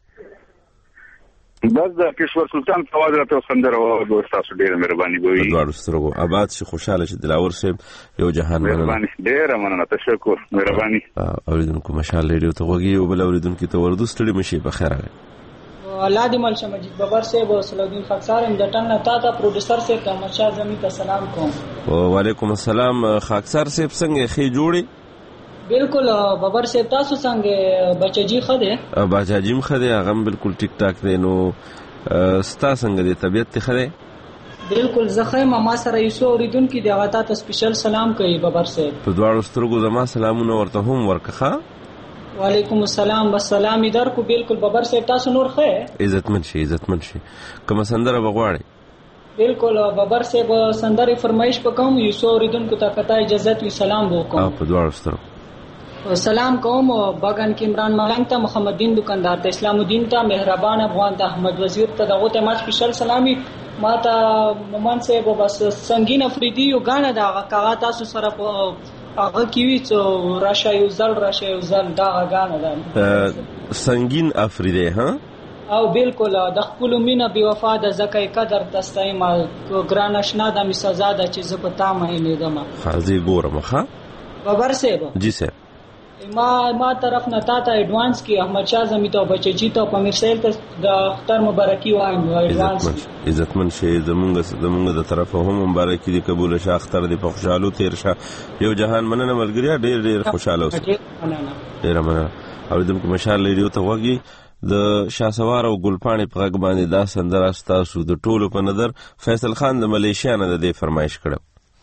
بس د کشور سلطان فواز راته سندره او تاسو ډیره مهرباني کوي. دوړ سترګو آباد شي خوشاله شي دلاور صاحب یو جهان مهرباني ډیره مننه تشکر مهرباني. اوریدونکو مشال ریډیو ته وګورئ او بل اوریدونکو ته وردو ستړي مشي په خیر راغلی. الله دې مل شمجید بابر صاحب او صلاحالدین خاکسار هم د ټن نه تا ته پروډوسر صاحب ته مشال زمي ته سلام کوم. وعلیکم السلام خاکسار صاحب څنګه خې جوړي. بالکل بابر صاحب تاسو څنګه بچجی خده بچجیم خده هغه بالکل ټیک ټاک دی. نو ستا څنګه دی طبيعت خده بالکل زخه ما سره یوسو اوریدونکو دی هغه ته سپیشل سلام کوي بابر صاحب. په دواړو سترګو زما سلامونه ورته هم ورکخه. وعلیکم السلام بس سلام در کو بالکل بابر صاحب تاسو نور خې عزتمن شي عزتمن شي کوم سندره بغواړي. بالکل بابر صاحب سندره فرمایش وکوم یوسو اوریدونکو ته کته اجازه وی سلام وکوم. په دواړو سترګو سلام کوم باغن کې عمران ملنګ ته محمد دین دکاندار ته اسلام الدین ته مهربان افغان ته احمد وزیر ته دغه ته ما سپیشل سلامي ما ته مومن صاحب بس سنگین افریدي یو غاڼه دا کاغه تاسو سره هغه کیوي چې راشه یو ځل راشه یو ځل دا غاڼه ده سنگین افریدي ها او بالکل د خپل مینا بي وفا د زکای قدر تستای ما ګران آشنا د می سزا د چې زپتا مې نه دما خازي ګورم ښا بابر صاحب جی صاحب ما ما طرف نه تا ته ایڈوانس کی احمد شاه زمي ته بچی ته پمیر سیل ته د اختر مبارکي وایم ایڈوانس عزتمن شي زمونږ زمونږ د طرف هم مبارکي دي قبول شه اختر دي په خوشاله تیر شه یو جهان مننه ملګری ډیر ډیر خوشاله اوسه ډیر مننه. او دمکو مشال ریډیو ته وګي د شاسوار او ګلپاڼې په غږ باندې دا سندره تاسو د ټولو په نظر فیصل خان د ملیشیا نه د فرمایش کړو.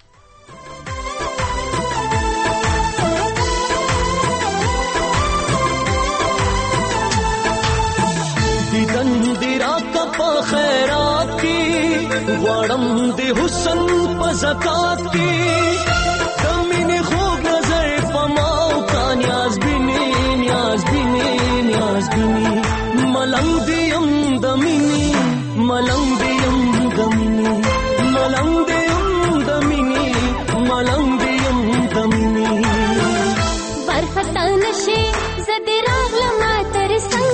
خیرات کی غوړم د حسن په زکات کی دمینه خوب نظر پماو کا نیاز بینی نیاز بینی نیاز بینی ملنګ دیم دمینی ملنګ دیم دمینی ملنګ دیم دمینی ملنګ دیم دمینی برختا نشي زدی راغله ما تر څنګه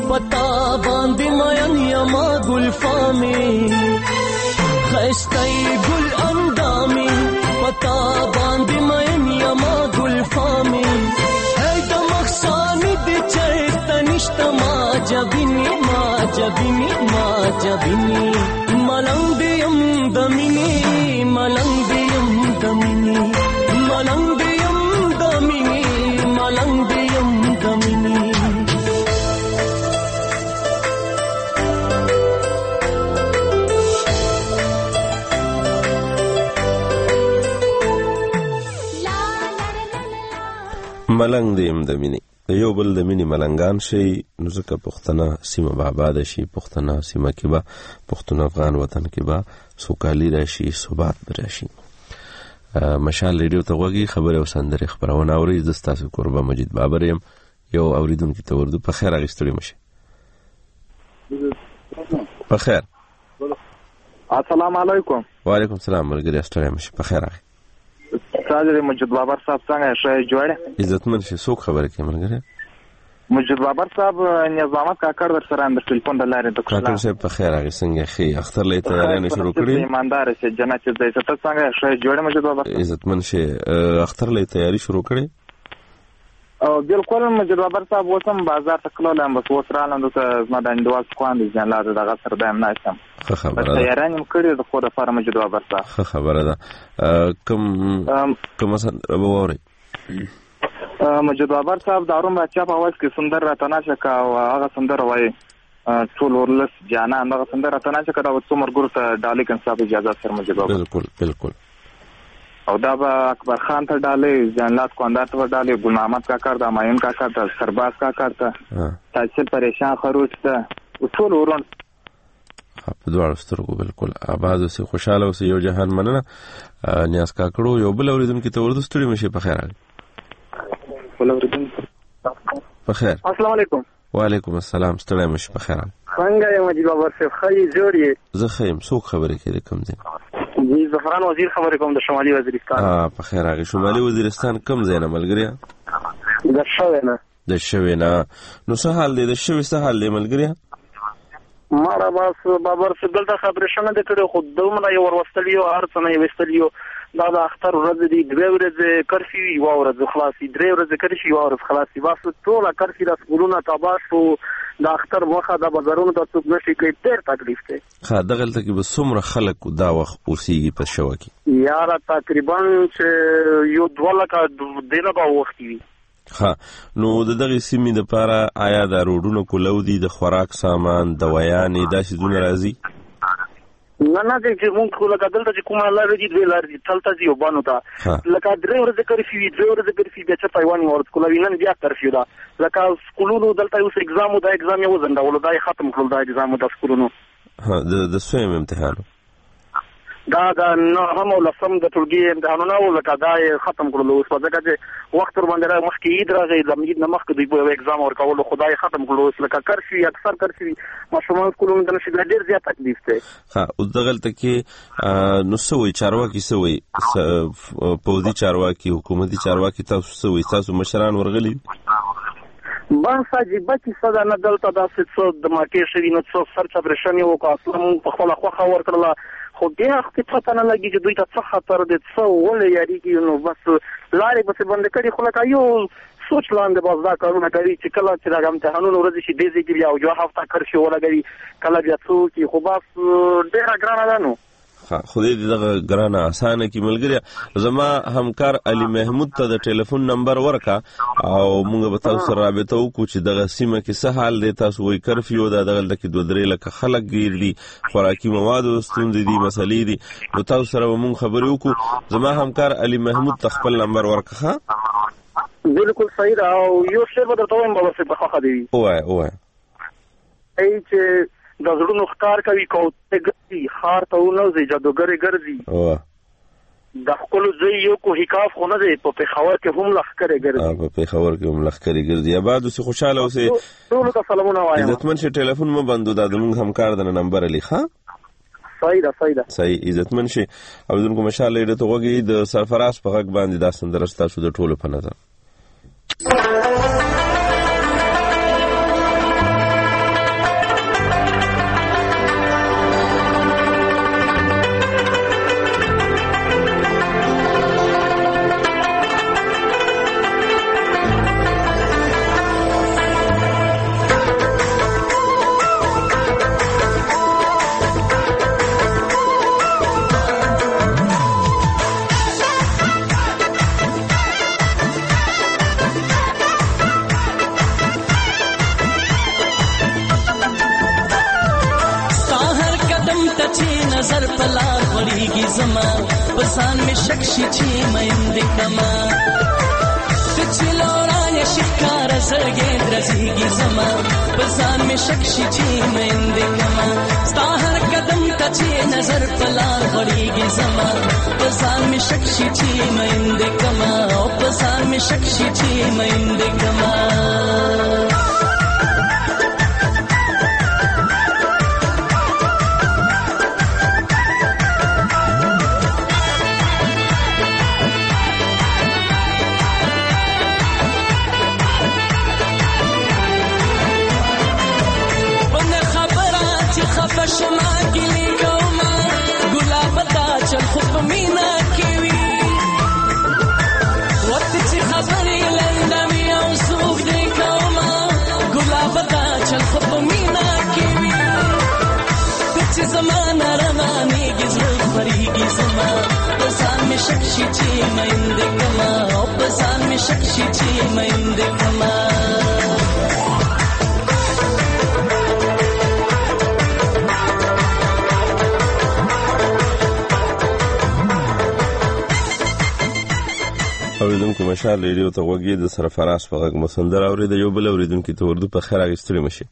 پتا باندې مین یما ګل فامي خستای ګل اندامي پتا باندې مین یما ګل فامي هی د مخساني د چهست نشت ما جبینی ما جبینی ما جبینی ملنګ دیم دمینی ملنګ دیم دمینی ملنګ دیم دمینی ملنګ دیم دمینی ملنګ دیم دمینی یو بل د مینی ملنګان شي نو ځکه پښتنه سیمه به آباد شي پښتنه سیمه کې به پښتون افغان وطن کې به سوکالي راشي ثبات به راشي. مشال ریډیو ته غوږی خبره او سندره خبرونه اوري د تاسو قربا مجید بابر يم یو اوریدونکو ته ورده په خیر اغستړي مشه په خیر. السلام علیکم. وعلیکم السلام ملګری استړي مشه په خیر اغه ساجد مجید بابر صاحب څنګه شای جوړه عزتمن شي څوک خبره کوي ملګری مجید بابر صاحب نظامت کاکړ در سره اند ټلیفون د لارې د کوشلا کاکړ صاحب په خیر اغه څنګه خي اختر لې تیارانه شروع کړې ایماندار سي جنت دې ته څنګه شای جوړه مجید بابر عزتمن شي اختر لې تیاری شروع کړې او بالکل مجید بابر صاحب وسم بازار ته کلولم بس وسرالم د ما د اندواز خوان دي ځان لاله دغه سره دایم ناشم خبره ده تیارانه کړې د خو د فار مجید بابر صاحب خبره ده کوم کوم څه ووري مجید بابر صاحب داروم بچا په واس کې سندر راتنا شکا او هغه سندر وای ټول ورلس جانا هغه سندر راتنا شکا دا څومره ګورته ډالې کن صاحب اجازه سره مجید بابر بالکل بالکل او دا به اکبر خان ته ډالې جنات کوندات ته ډالې ګل محمد کاکړ دا ماین کاکړ ته سرباز کاکړ ته تاسو پریشان خروج ته ټول ورون په دوه سترګو بالکل آباد او خوشاله او یو جهان مننه نیاز کاکړو یو بل اوریدونکو ته ورته ستړي مشه په خیر په خیر. السلام علیکم. وعلیکم السلام ستړی مشه په خیر. څنګه یې مجید بابر صاحب خی جوړی زه خیم څوک خبرې کوي کوم ځای جی زفران وزیر خبرې کوم د شمالي وزیرستان ها په خیر هغه شمالي وزیرستان کوم ځای نه ملګری د شوینه د شوینه نو څه حال دی د شوی څه حال دی ملګری مارا باس بابر صاحب دلته خبرې شنه د کړو خو دومره یو ورستلیو هر څه نه وستلیو دا د اختر ورځ دی دوه ورځې کرفیو یو ورځ خلاصي درې ورځې کرفیو یو ورځ خلاصي واسه ټول کرفیو د سکولونو تباشو د اختر مخه د بازارونو د څوک نشي کوي ډېر تکلیف دی. ها دغه ته کې به څومره خلک دا وخت اوسېږي په شو کې یار تقریبا چې یو دوه لکه دینه به وخت وي. ها نو د دغه سیمې د پاره آیا د روډونو کولو دي د خوراک سامان دوايانې داسې دونه راځي نه نه چې مونږ خو لکه دلته چې کومه لارې دي دوی لارې دي تلته دي او بانو ته لکه درې ورځې کرفیو وي درې ورځې کرفیو بیا چې پیوان ورته کولوي نن بیا کرفیو ده لکه سکولونو دلته اوس اگزام دا اگزام یو ځنډولو دا ختم کړل دا اگزام د سکولونو ها د د سویم امتحان دا دا نه هم ولسم د ټولګي امتحانونه ولکه دا ختم کړل اوس په ځکه چې وخت ور باندې مخکې عید راغی د عید نه مخکې دوی په اگزام ورکول خدای ختم کړل اوس لکه کرفیو اکثر کرفیو ماشومان سکولونو د نشي ډېر زیات تکلیف دی. ها او دغه تکي نو سوې چارواکي سوې پوزي چارواکي حکومتي چارواکي تاسو سوې تاسو مشران ورغلي بس عجیبه کیسه ده نه دلته داسې څه د ماټې شوي نه څه سر چپرېشنې وکړه اصلا مونږ په خپله خوښه ورکړله خو بیا خو پته نه لګي چې دوی ته څه خطر دی څه ولې یارېږي نو بس لارې پسې بندې کړي خو لکه یو سوچ لاندې بس دا کارونه کوي چې کله چې دغه امتحانونه ورځې شي دې ځای کې بیا یوه هفته کرفیو ولګوي کله بیا څه وکړي خو بس ډېره ګرانه ده نو خدای دې دغه ګرانه اسانه کې ملګری زما همکار علي محمود ته د ټلیفون نمبر ورکا او موږ به تاسو سره رابطه وکړو چې دغه سیمه کې څه حال دی تاسو وایي کرفیو دا دغه کې دوه درې لکه خلک ګیر دي خوراکي مواد ستوندې دي مسلې دي نو تاسو سره به موږ خبرې وکړو زما همکار علي محمود ته خپل نمبر ورکا ها بالکل صحیح ده او یو څه به درته وایم بابا صاحب په خوښه دی وای وای ای چې د زړونو ښکار کوي کوتې ګرځي ښار ته ونوځي جادوګرې ګرځي د ښکلو ځای یو کو حکاف خو نه دی په پېښور کې هم لښکرې ګرځي په پېښور کې هم لښکرې ګرځي آباد اوسې خوشحاله اوسې ټولو ته سلامونه وایم عزتمن شي ټلیفون مه بندو دا زموږ همکار د نمبر علی ښه صحیح ده صحیح ده صحیح عزتمن شي اوریدونکو مشاله ډېر ته غوږی د سرفراز په غږ باندې دا سندره ستاسو د ټولو په نظر می شکشی چی مینده کما تچی لورای شکار زرگی درزیگی زما بزان می شکشی چی مینده کما ستا هر قدم تا چی نظر پلار غړیږي زما بزان می شکشی چی مینده کما او بزان می شکشی چی مینده کما شما گلی کوما گلاب دا چل خوب مینا کیوی وقت چی خبری لندمی او سوق دی کوما گلاب دا چل خوب مینا کیوی کچھ زمان رمانی گزر فریگی زما بزان می شکشی چی مند کما بزان می شکشی چی مند کما اوریدونکو مشال ریډیو ته غوږی د سرفراز په غږ مسندر اورید یو بل اوریدونکو ته اردو په خیر اغستری مشي.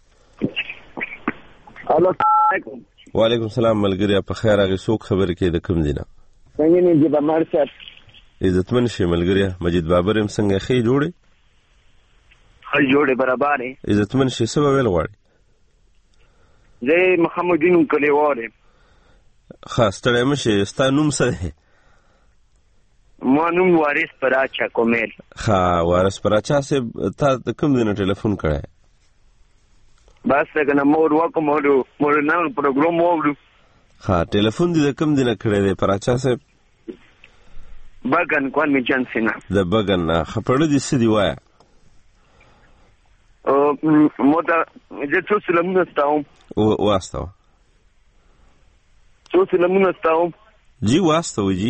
الو علیکم. وعلیکم السلام ملګری په خیر اغه څوک خبر کې د کوم دینه څنګه نه دی بمر سر عزتمن شي ملګری مجید بابر هم څنګه خې جوړي خل جوړي برابر عزتمن شي سبا ویل غواړي زه محمدین کلیواره خاص تړم شي ستا نوم سره ما نوم وارث پراچا کومل. ها وارث پراچا سے تا کوم دینه ټلیفون کړه بس څنګه مور وکم مور مور نن پروګرام وورو. ها ټلیفون دې کوم دینه کړه دې پراچا سے بغن کوان می جنسینا د بغن خپړه دې سدي وایا او مو دا چې څو سلامونه ستاوم او واستاو څو سلامونه ستاوم جی واستاو جی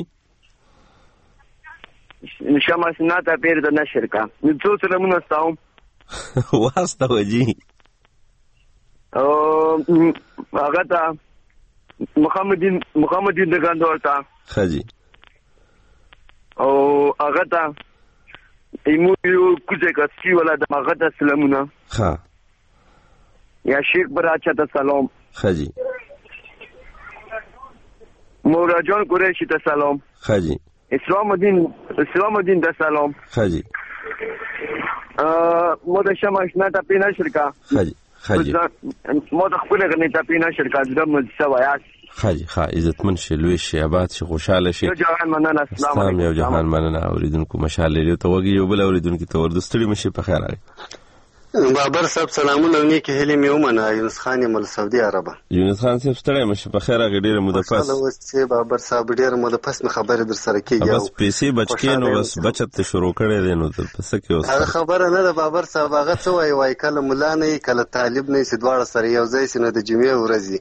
شمع سناتا پیر د نشر کا څو سلامونه ستاوم واستاو جی او هغه تا محمدین محمدین د ګاندور تا خجی او هغه تا ایمو یو کوزه کسي ولا د هغه ته سلامونه ها یا شیخ براچا ته سلام خجی مولا جان قریشی ته سلام خجی اسلام الدین اسلام الدین ته سلام خجی ا مو د شماشنا ته پینا شرکا خجی خجی مو د خپل غنی ته پینا شرکا د مزوایات خجی ها عزتمن شي لوی شي آباد شي خوشاله شي یو جهان مننه السلام علیکم یو جهان مننه اوریدونکو مشال لري ته وګي یو بل اوریدونکو ته وردستړي مشي په خیر راغی بابر صاحب سلامونه نیکی هلی میومنه یونس خان مل سعودي عربه یونس خان صاحب ستړی مشه په خیر راغی ډیره موده پس الله وسه بابر صاحب ډیره موده پس مې خبره در سره کیږي بس پیسې بچکینو بس بچت شروع کړی دی نو پس کې اوس هغه خبره نه ده بابر صاحب هغه څه وای وای کله مولا نه کله طالب نه سي دواړه سره یو ځای سي نه د جمعې ورځي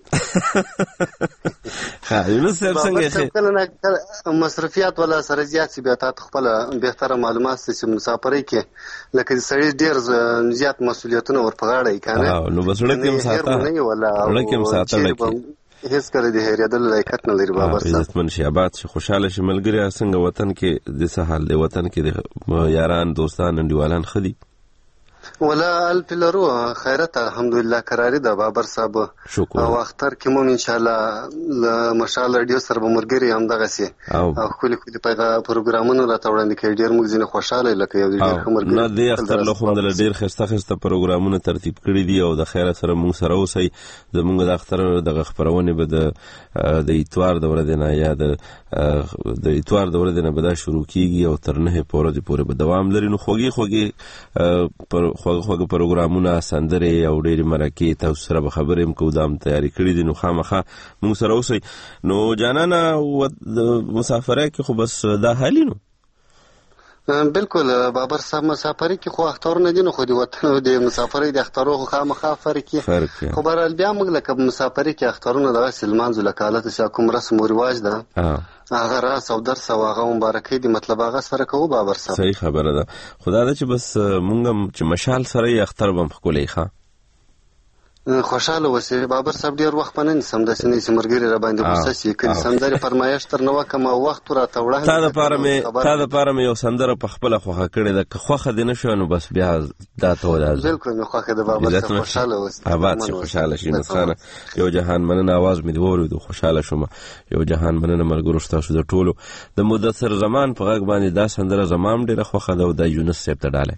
ها یونس صاحب څنګه کله نه مصرفيات ولا سره زیات سي بیا تاسو خپل بهتره معلومات سي مسافرۍ کې لکه سړی ډیر زیات مسؤلیتونه ور پغاړی کنه نو بس لکه مساته لکه مساته لکه هیڅ کړی دی هریدل لایقت نه لري بابا صاحب عزتمن شي آباد شي خوشاله شي ملګری څنګه وطن کې د څه حال دی وطن کې د یاران دوستان انډیوالان خدي ولا الف لرو خیرت الحمدلله قراری ده بابر صاحب او اختر کې مون ان شاء الله مشال رادیو سره مرګري هم دغه سي او خپل خپل پیغام پروګرامونو را توړاندې کوي ډیر موږ ځینې خوشاله لکه یو ډیر مرګري نه دی اختر له خوند له ډیر خسته خسته پروګرامونه ترتیب کړی دي او د خیر سره موږ سره اوسئ زموږ د اختر د خبرونه به د د اتوار د ورځې نه یا د د اتوار د ورځې نه به دا شروع کیږي او تر نه پورې پورې به دوام لري نو خوږی خوږی پر خوږه خوږه پروګرامونه سندره او ډېر مرکه تاسو سره به خبرې هم کوم تیاری کړی دي نو خامخا موږ سره اوسئ نو جانانا مسافره کې خو بس دا حالي نو بالکل بابر صاحب مسافرۍ کې خو اختر نه دي نو خو د وطن د مسافرۍ د اخترو خو خامخا فرق کې خو بهرحال بیا موږ لکه مسافرۍ کې اخترونه د سلمان زلکالت چې کوم رسم او رواج ده هغه راس او درس او هغه مبارکي دي مطلب هغه سره کوو بابر صاحب صحیح خبره ده خدای دې چې بس مونږ چې مشال سره اختر بم خولې ښه خوشاله اوسې. بابر صاحب ډېر وخت په نه نیسم، داسې نه چې ملګري را باندې غوسه شي. که د سندرې فرمایش تر نه وکړم او وخت راته وړاندې تا دپاره مې تا دپاره مې یو سندره په خپله خوښه کړې ده. که خوښه دې نه شوه نو بس بیا دا ته ودازو. بلکل مې خوښه ده بابر صاحب، خوشحاله اوسې. آباد شي، خوشحاله شي. یونس خانه یو جهان مننه، اواز مې دې واورېدو خوشحاله شوم. یو جهان مننه ملګرو ستاسو د ټولو. د مدثر زمان په غږ باندې دا سندره زما هم ډېره خوښه ده او دا یونس صاحب ته ډالۍ.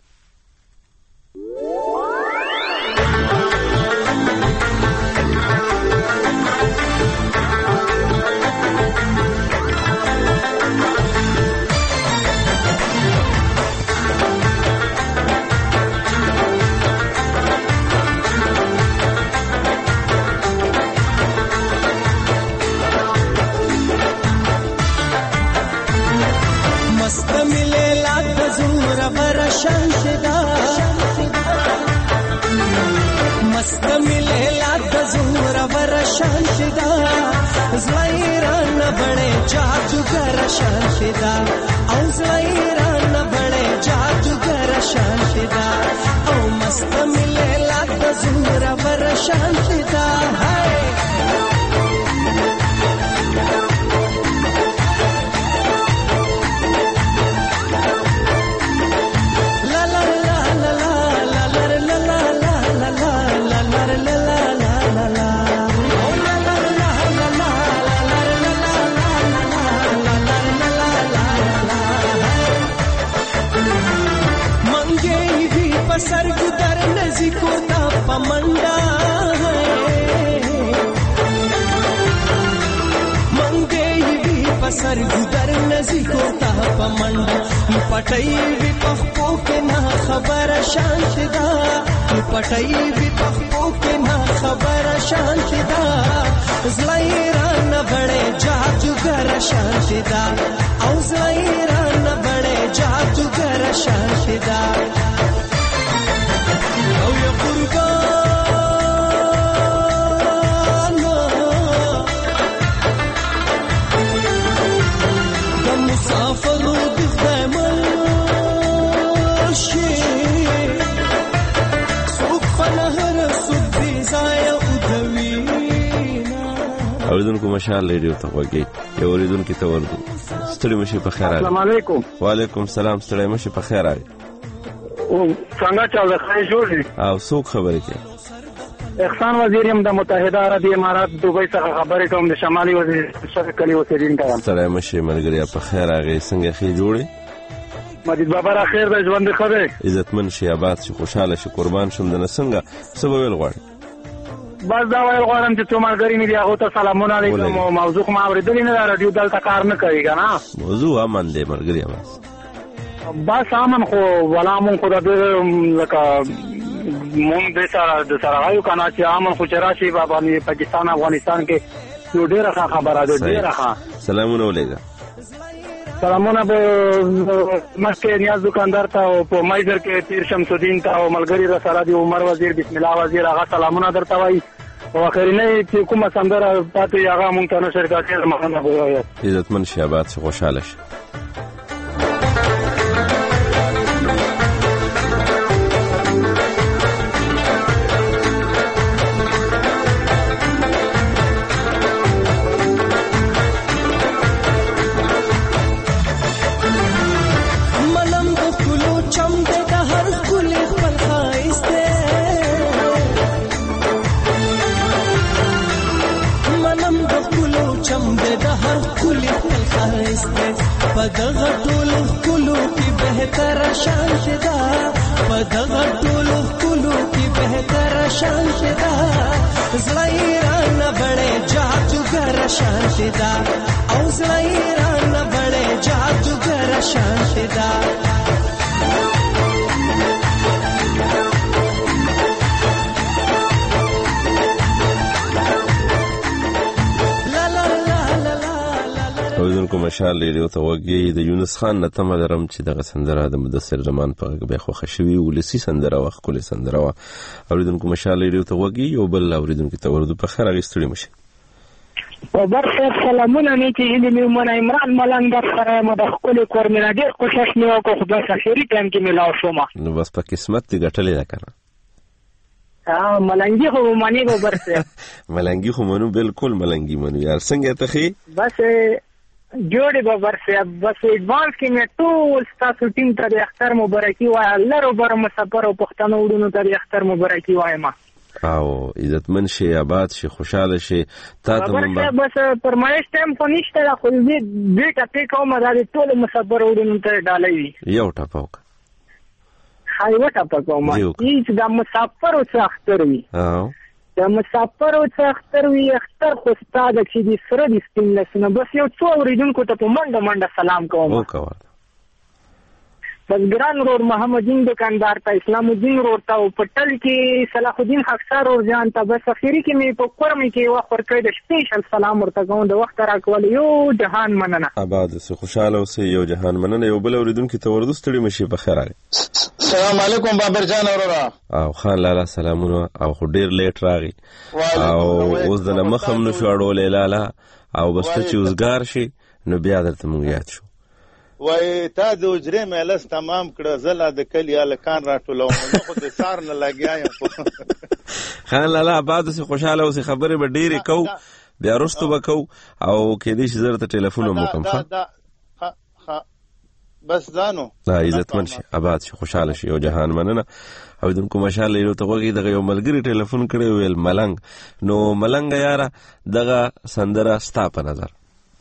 اوریدونکو مشال ریډیو ته غوږی یو اوریدونکو ته ورغو. ستړي مشي په خیر. السلام علیکم. وعلیکم سلام. ستړي مشي په خیر. او څنګه چل خیر جوړی؟ او څوک خبرې کوي؟ احسان وزیر یم د متحده عربی امارات دوبۍ څخه خبرې کوم، د شمالي وزیرستان کلی اوسیدونکی یم. ستړي مشي ملګری په خیر. هغه څنګه خیر جوړی؟ مجید بابا را خیر د ژوند خبره. عزتمن شي، آباد شي، خوشاله شي، قربان شم. د نسنګ څه ویل غواړي؟ بس دا ویل غواړم چې څو ملګري مې دي هغو ته سلامونه علیکم. او موضوع خو ما اورېدلې نه ده، راډیو دلته کار نه کوي که نه؟ موضوع امن دی ملګري. بس بس امن خو ولا مونږ خو د لکه مونږ د سره د سره وایو که نه چې امن خو چې راشي باندې پاکستان افغانستان کې نو ډېره ښه خبره ده، ډېره ښه. سلامونه ولېږه. سلامونه به مخکې نیاز دکاندار ته او په مایزر کې پیر شمسالدین ته او ملګري را سره دي عمر وزیر، بسم الله وزیر، هغه سلامونه درته وایي. او اخرنۍ چې کومه سندره پاتې هغه مونږ ته نشر کړی مننه به وایي. عزتمن شي، آباد شي، خوشحاله شي. پدغه ټولو ښکلو کې بهتره شان شدا، پدغه ټولو ښکلو کې بهتره شان شدا، زړه یې رانه بړې جادوګر شان شدا، او زړه یې رانه بړې جادوګر شان شدا. اوریدونکو مشال ریډیو ته وګورئ. د یونس خان نه تمه لرم چې دغه سندره د مدثر زمان په غږ به خوښه شوي ولسي سندره وه، ښکلې سندره وه. اوریدونکو مشال ریډیو ته وګورئ. یو بل اوریدونکو ته ورودو په خیر. هغې ستړي مشي. بابر صاحب سلامونه مې چې هیلې مې ومنه. عمران ملنګ در سره یم د ښکلې کور مې نه ډېر کوشش مې وکړو، خو بس اخري ټایم کې مې لاړ شوم. نو بس په قسمت دې ګټلې ده که نه؟ ها ملنګي خو مانی بابر صاحب ملنګي خو منو بالکل ملنګي منو یار څنګه ته خي بس جوړي بابر صاحب بس ایڈوانس کې مې ټول ستاسو ټیم ته د اختر مبارکي وایم الله رو بر مسافر او پښتنو وډونو ته د اختر مبارکي وایم او عزتمن شي آباد شي خوشاله شي تا ته من بس پرمایش ټیم خو نشته خو دې دې ټاپې کوم دا ټول مسافر وډونو ته ډالې یو ټاپو هاي وټه کوم هیڅ د مسافر او اختر وي او د مسافر او اختر وي اختر خو ستاد چې دي سره دي سپینلسنه بس یو څو اوریدونکو ته په منډه منډه سلام کوم وکړه بس ګران رور محمد دین دکاندار ته اسلام الدین رور ته او پټل کې صلاح الدین خاکسار اور جان ته بس اخیری کې می په کورم کې وخت ورکړی د سپیشل سلام ورته کوم د وخت راکول یو جهان مننه آباد سه خوشاله اوسه یو جهان مننه یو بل اوریدونکو ته ورده ستړي مشي په خیر علي السلام علیکم بابر جان اورورا او خان لالا سلامونه او خو ډیر لیټ راغی او اوس د مخم نشو اړولې لالا او بس ته چې وزګار شي نو بیا درته مونږ یاد شو وای تا د اجرې مېلس تمام کړه زلا د کلی الکان راټولو نو خو د سار نه لګیایم خان لالا آباد سه خوشاله اوسه خبره به ډیره کو بیا رستو وکاو او کې دې شي زرته ټلیفون مو کوم ښه بس ځانو دا عزتمن شي آباد شي خوشاله شي او جهان مننه او دونکو ماشاءالله یو ته وګي دغه یو ملګری ټلیفون کړي ویل ملنګ نو ملنګ یاره دغه سندره ستا په نظر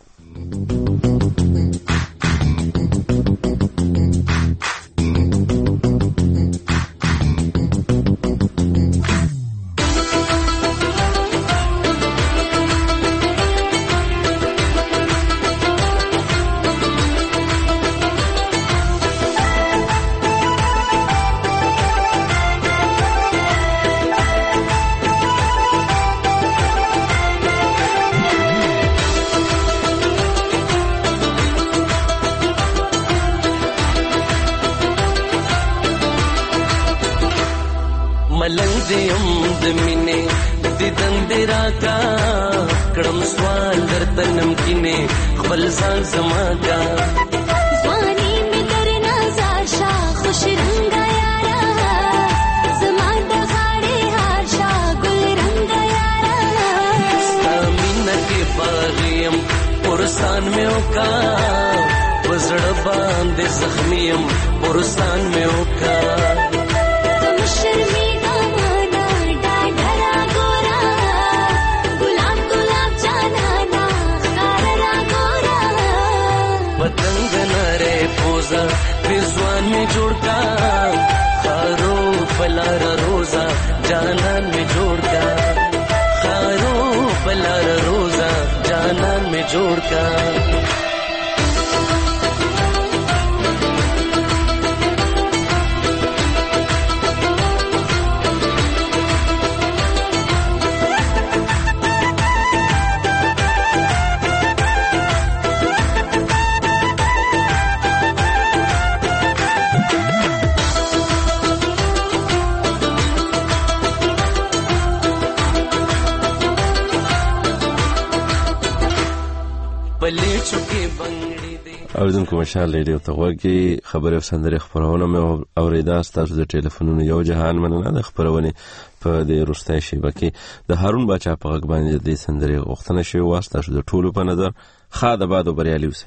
اوریدونکو ماشاءالله ډیر ته وګي خبره سندره خبرونه مې اوریدا ستاسو د ټلیفونونو یو جهان مننه د خبرونه په دې روستای شي بکې د هارون باچا په غږ باندې د سندره غوښتنه شوی واسطه شو د ټولو په نظر خاده باد بریالي وسه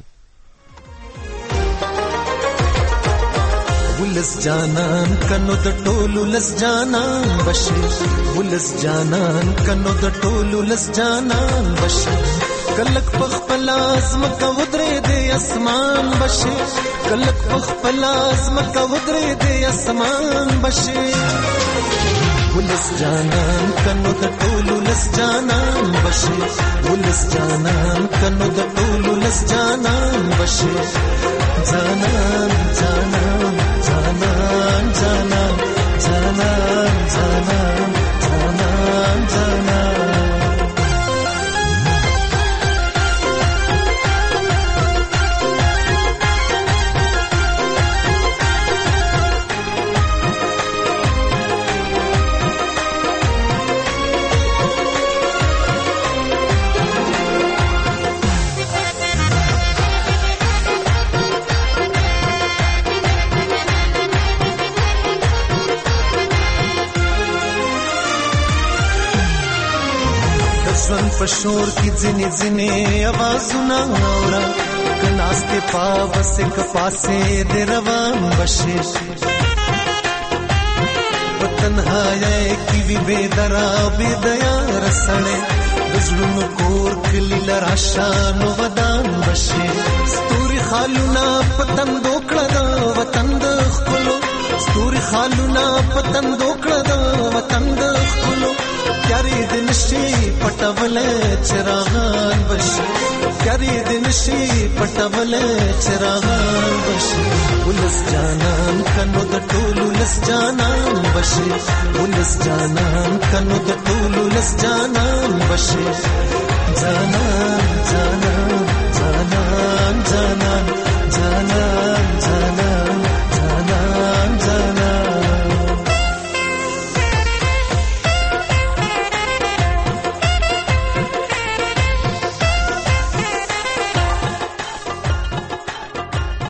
ولس جانان کنو د ټولو لس جانان بشي ولس جانان کنو د ټولو لس جانان بشي کلک پخپلاز مکه ودرې د اسمان بشي کلک پخپلاز مکه ودرې د اسمان بشي ولس جانان کنو د ټولو لس جانان بشي ولس جانان کنو د ټولو لس جانان بشي جانان جانان جانان جانان جانان جانان جانان جانان پشور کی ځنې ځنې आवाजونه اورا کناسته پاوس ک پاسه د روان بشي تنهایی کی وی بے درا بے دیا رسړې دزلونو کور کلی لراشانو ودان بشي ستوري خالونا پتن دوکړه دا وطن د خپلو ستوري خالونا پتن دوکړه دا وطن د خپلو پیاري د نشي پټول چراغان بشي پیاري د نشي پټول چراغان بشي ولس جانان کنو د ټولو لس جانان بشي ولس جانان کنو د ټولو لس جانان بشي جانان جانان